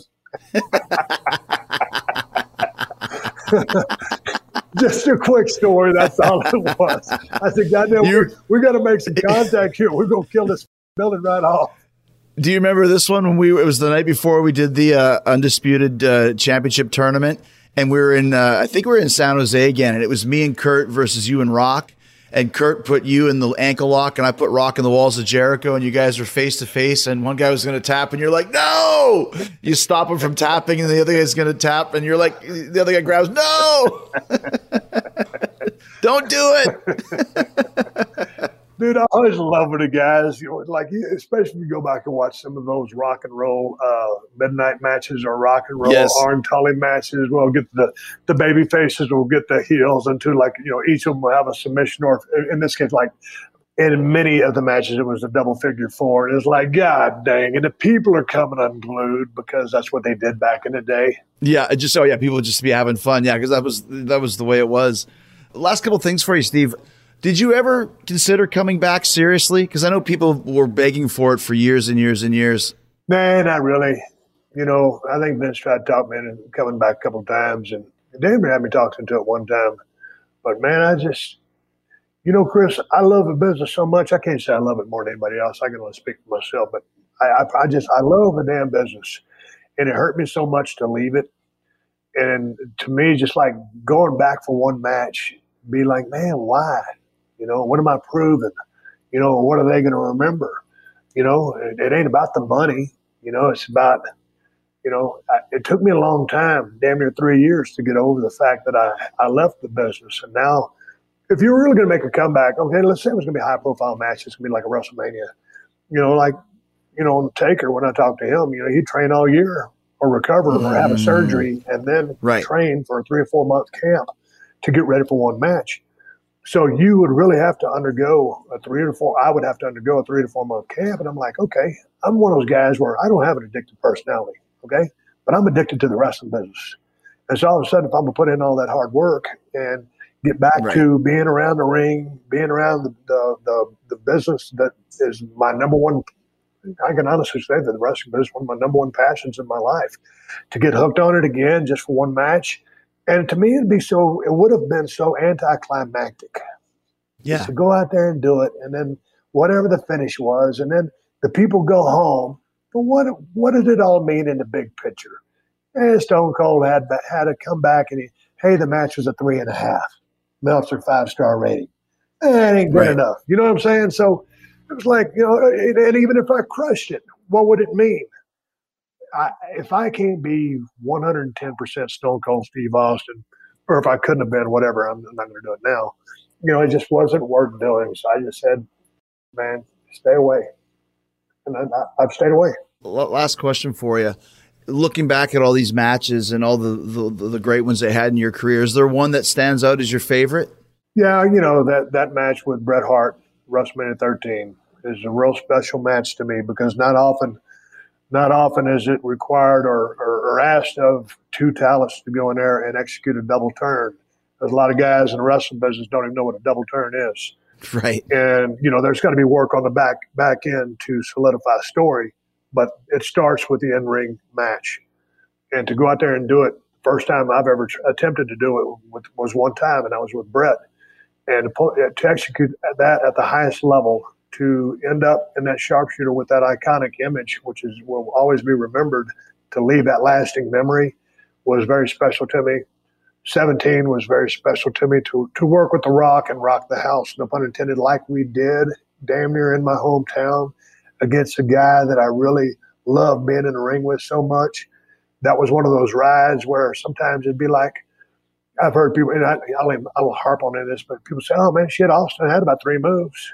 Just a quick story. That's all it was. I said, God damn, we, we got to make some contact here. We're going to kill this building right off. Do you remember this one when we, it was the night before we did the uh, Undisputed uh, Championship tournament, and we were in, uh, I think we were in San Jose again, and it was me and Kurt versus you and Rock. And Kurt put you in the ankle lock, and I put Rock in the walls of Jericho, and you guys were face to face, and one guy was going to tap, and you're like, no! You stop him from tapping, and the other guy's going to tap, and you're like, the other guy grabs, no! Don't do it! Dude, I always love when the guys, you know, like, especially when you go back and watch some of those rock and roll uh, midnight matches or rock and roll yes. Arn Tully matches. We'll get the, the baby faces, we'll get the heels into, like, you know, each of them will have a submission, or in this case, like, in many of the matches, it was a double figure four. And it's like, God dang. And the people are coming unglued because that's what they did back in the day. Yeah, just so, yeah, people would just be having fun. Yeah, because that was, that was the way it was. Last couple of things for you, Steve. Did you ever consider coming back seriously? Because I know people were begging for it for years and years and years. Man, not really. You know, I think Vince tried to talk me into coming back a couple of times, and David had me talking to it one time. But, man, I just, you know, Chris, I love the business so much. I can't say I love it more than anybody else. I can only speak for myself. But I, I, I just, I love the damn business. And it hurt me so much to leave it. And to me, just like going back for one match, be like, man, why? You know, what am I proving? You know, what are they going to remember? You know, it, it ain't about the money. You know, it's about, you know, I, it took me a long time, damn near three years to get over the fact that I, I left the business. And now, if you're really going to make a comeback, okay, let's say it was going to be a high-profile match. It's going to be like a WrestleMania. You know, like, you know, Taker, when I talked to him, you know, he'd train all year or recover mm. or have a surgery and then right. train for a three or four month camp to get ready for one match. So you would really have to undergo a three or four, I would have to undergo a three to four month camp. And I'm like, okay, I'm one of those guys where I don't have an addictive personality, okay? But I'm addicted to the wrestling business. And so all of a sudden, if I'm going to put in all that hard work and get back right. to being around the ring, being around the, the, the, the business that is my number one, I can honestly say that the wrestling business is one of my number one passions in my life. To get hooked on it again just for one match. And to me, it'd be so, it would have been so anticlimactic. Yeah. Just to go out there and do it. And then whatever the finish was, and then the people go home. But what what did it all mean in the big picture? And Stone Cold had, had to come back and he, hey, the match was a three and a half. Meltzer five-star rating. That ain't good right. enough. You know what I'm saying? So it was like, you know, and even if I crushed it, what would it mean? I, if I can't be one hundred ten percent Stone Cold Steve Austin, or if I couldn't have been, whatever, I'm, I'm not going to do it now. You know, it just wasn't worth doing. So I just said, man, stay away. And I, I, I've stayed away. Last question for you. Looking back at all these matches and all the, the, the great ones they had in your career, is there one that stands out as your favorite? Yeah, you know, that, that match with Bret Hart, WrestleMania thirteen, is a real special match to me because not often – Not often is it required or, or, or asked of two talents to go in there and execute a double turn. There's a lot of guys in the wrestling business don't even know what a double turn is. Right. And, you know, there's got to be work on the back back end to solidify a story, but it starts with the in-ring match. And to go out there and do it, first time I've ever tr- attempted to do it with, was one time, and I was with Bret. And to, po- to execute that at the highest level, to end up in that sharpshooter with that iconic image, which is will always be remembered, to leave that lasting memory, was very special to me. seventeen was very special to me. To to work with The Rock and rock the house, no pun intended, like we did, damn near in my hometown, against a guy that I really loved being in the ring with so much. That was one of those rides where sometimes it'd be like, I've heard people, and I, I'll, I'll harp on this, but people say, oh man, shit, Austin had about three moves.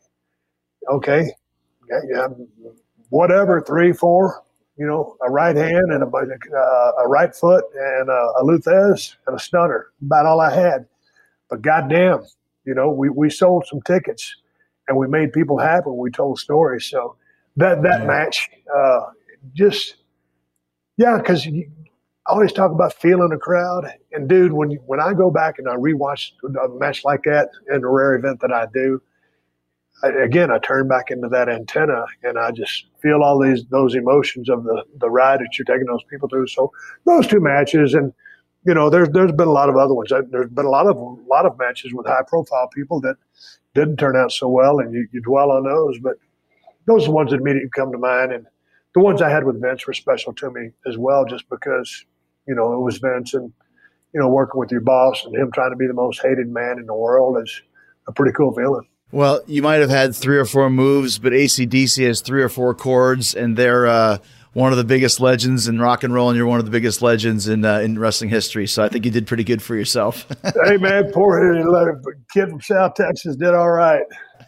Okay, yeah, yeah, whatever, three, four, you know, a right hand and a, uh, a right foot and a, a Luthez and a stunner, about all I had. But goddamn, you know, we, we sold some tickets and we made people happy. We told stories. So that, that yeah. match, uh, just, yeah, because I always talk about feeling a crowd. And dude, when, when I go back and I rewatch a match like that in a rare event that I do, I, again, I turn back into that antenna and I just feel all these those emotions of the, the ride that you're taking those people through. So those two matches, and you know, there's there's been a lot of other ones. There's been a lot of a lot of matches with high profile people that didn't turn out so well, and you, you dwell on those. But those are the ones that immediately come to mind, and the ones I had with Vince were special to me as well, just because you know it was Vince, and you know working with your boss and him trying to be the most hated man in the world is a pretty cool feeling. Well, you might have had three or four moves, but A C D C has three or four chords, and they're uh, one of the biggest legends in rock and roll, and you're one of the biggest legends in uh, in wrestling history. So I think you did pretty good for yourself. Hey, man, poor kid from South Texas did all right.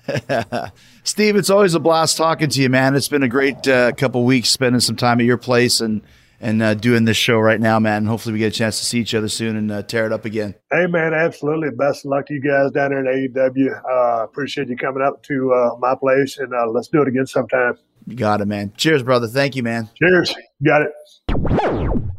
Steve, it's always a blast talking to you, man. It's been a great uh, couple weeks spending some time at your place and and uh, doing this show right now, man. Hopefully we get a chance to see each other soon and uh, tear it up again. Hey, man, absolutely. Best of luck to you guys down there in A E W. Uh, appreciate you coming up to uh, my place, and uh, let's do it again sometime. You got it, man. Cheers, brother. Thank you, man. Cheers. You got it.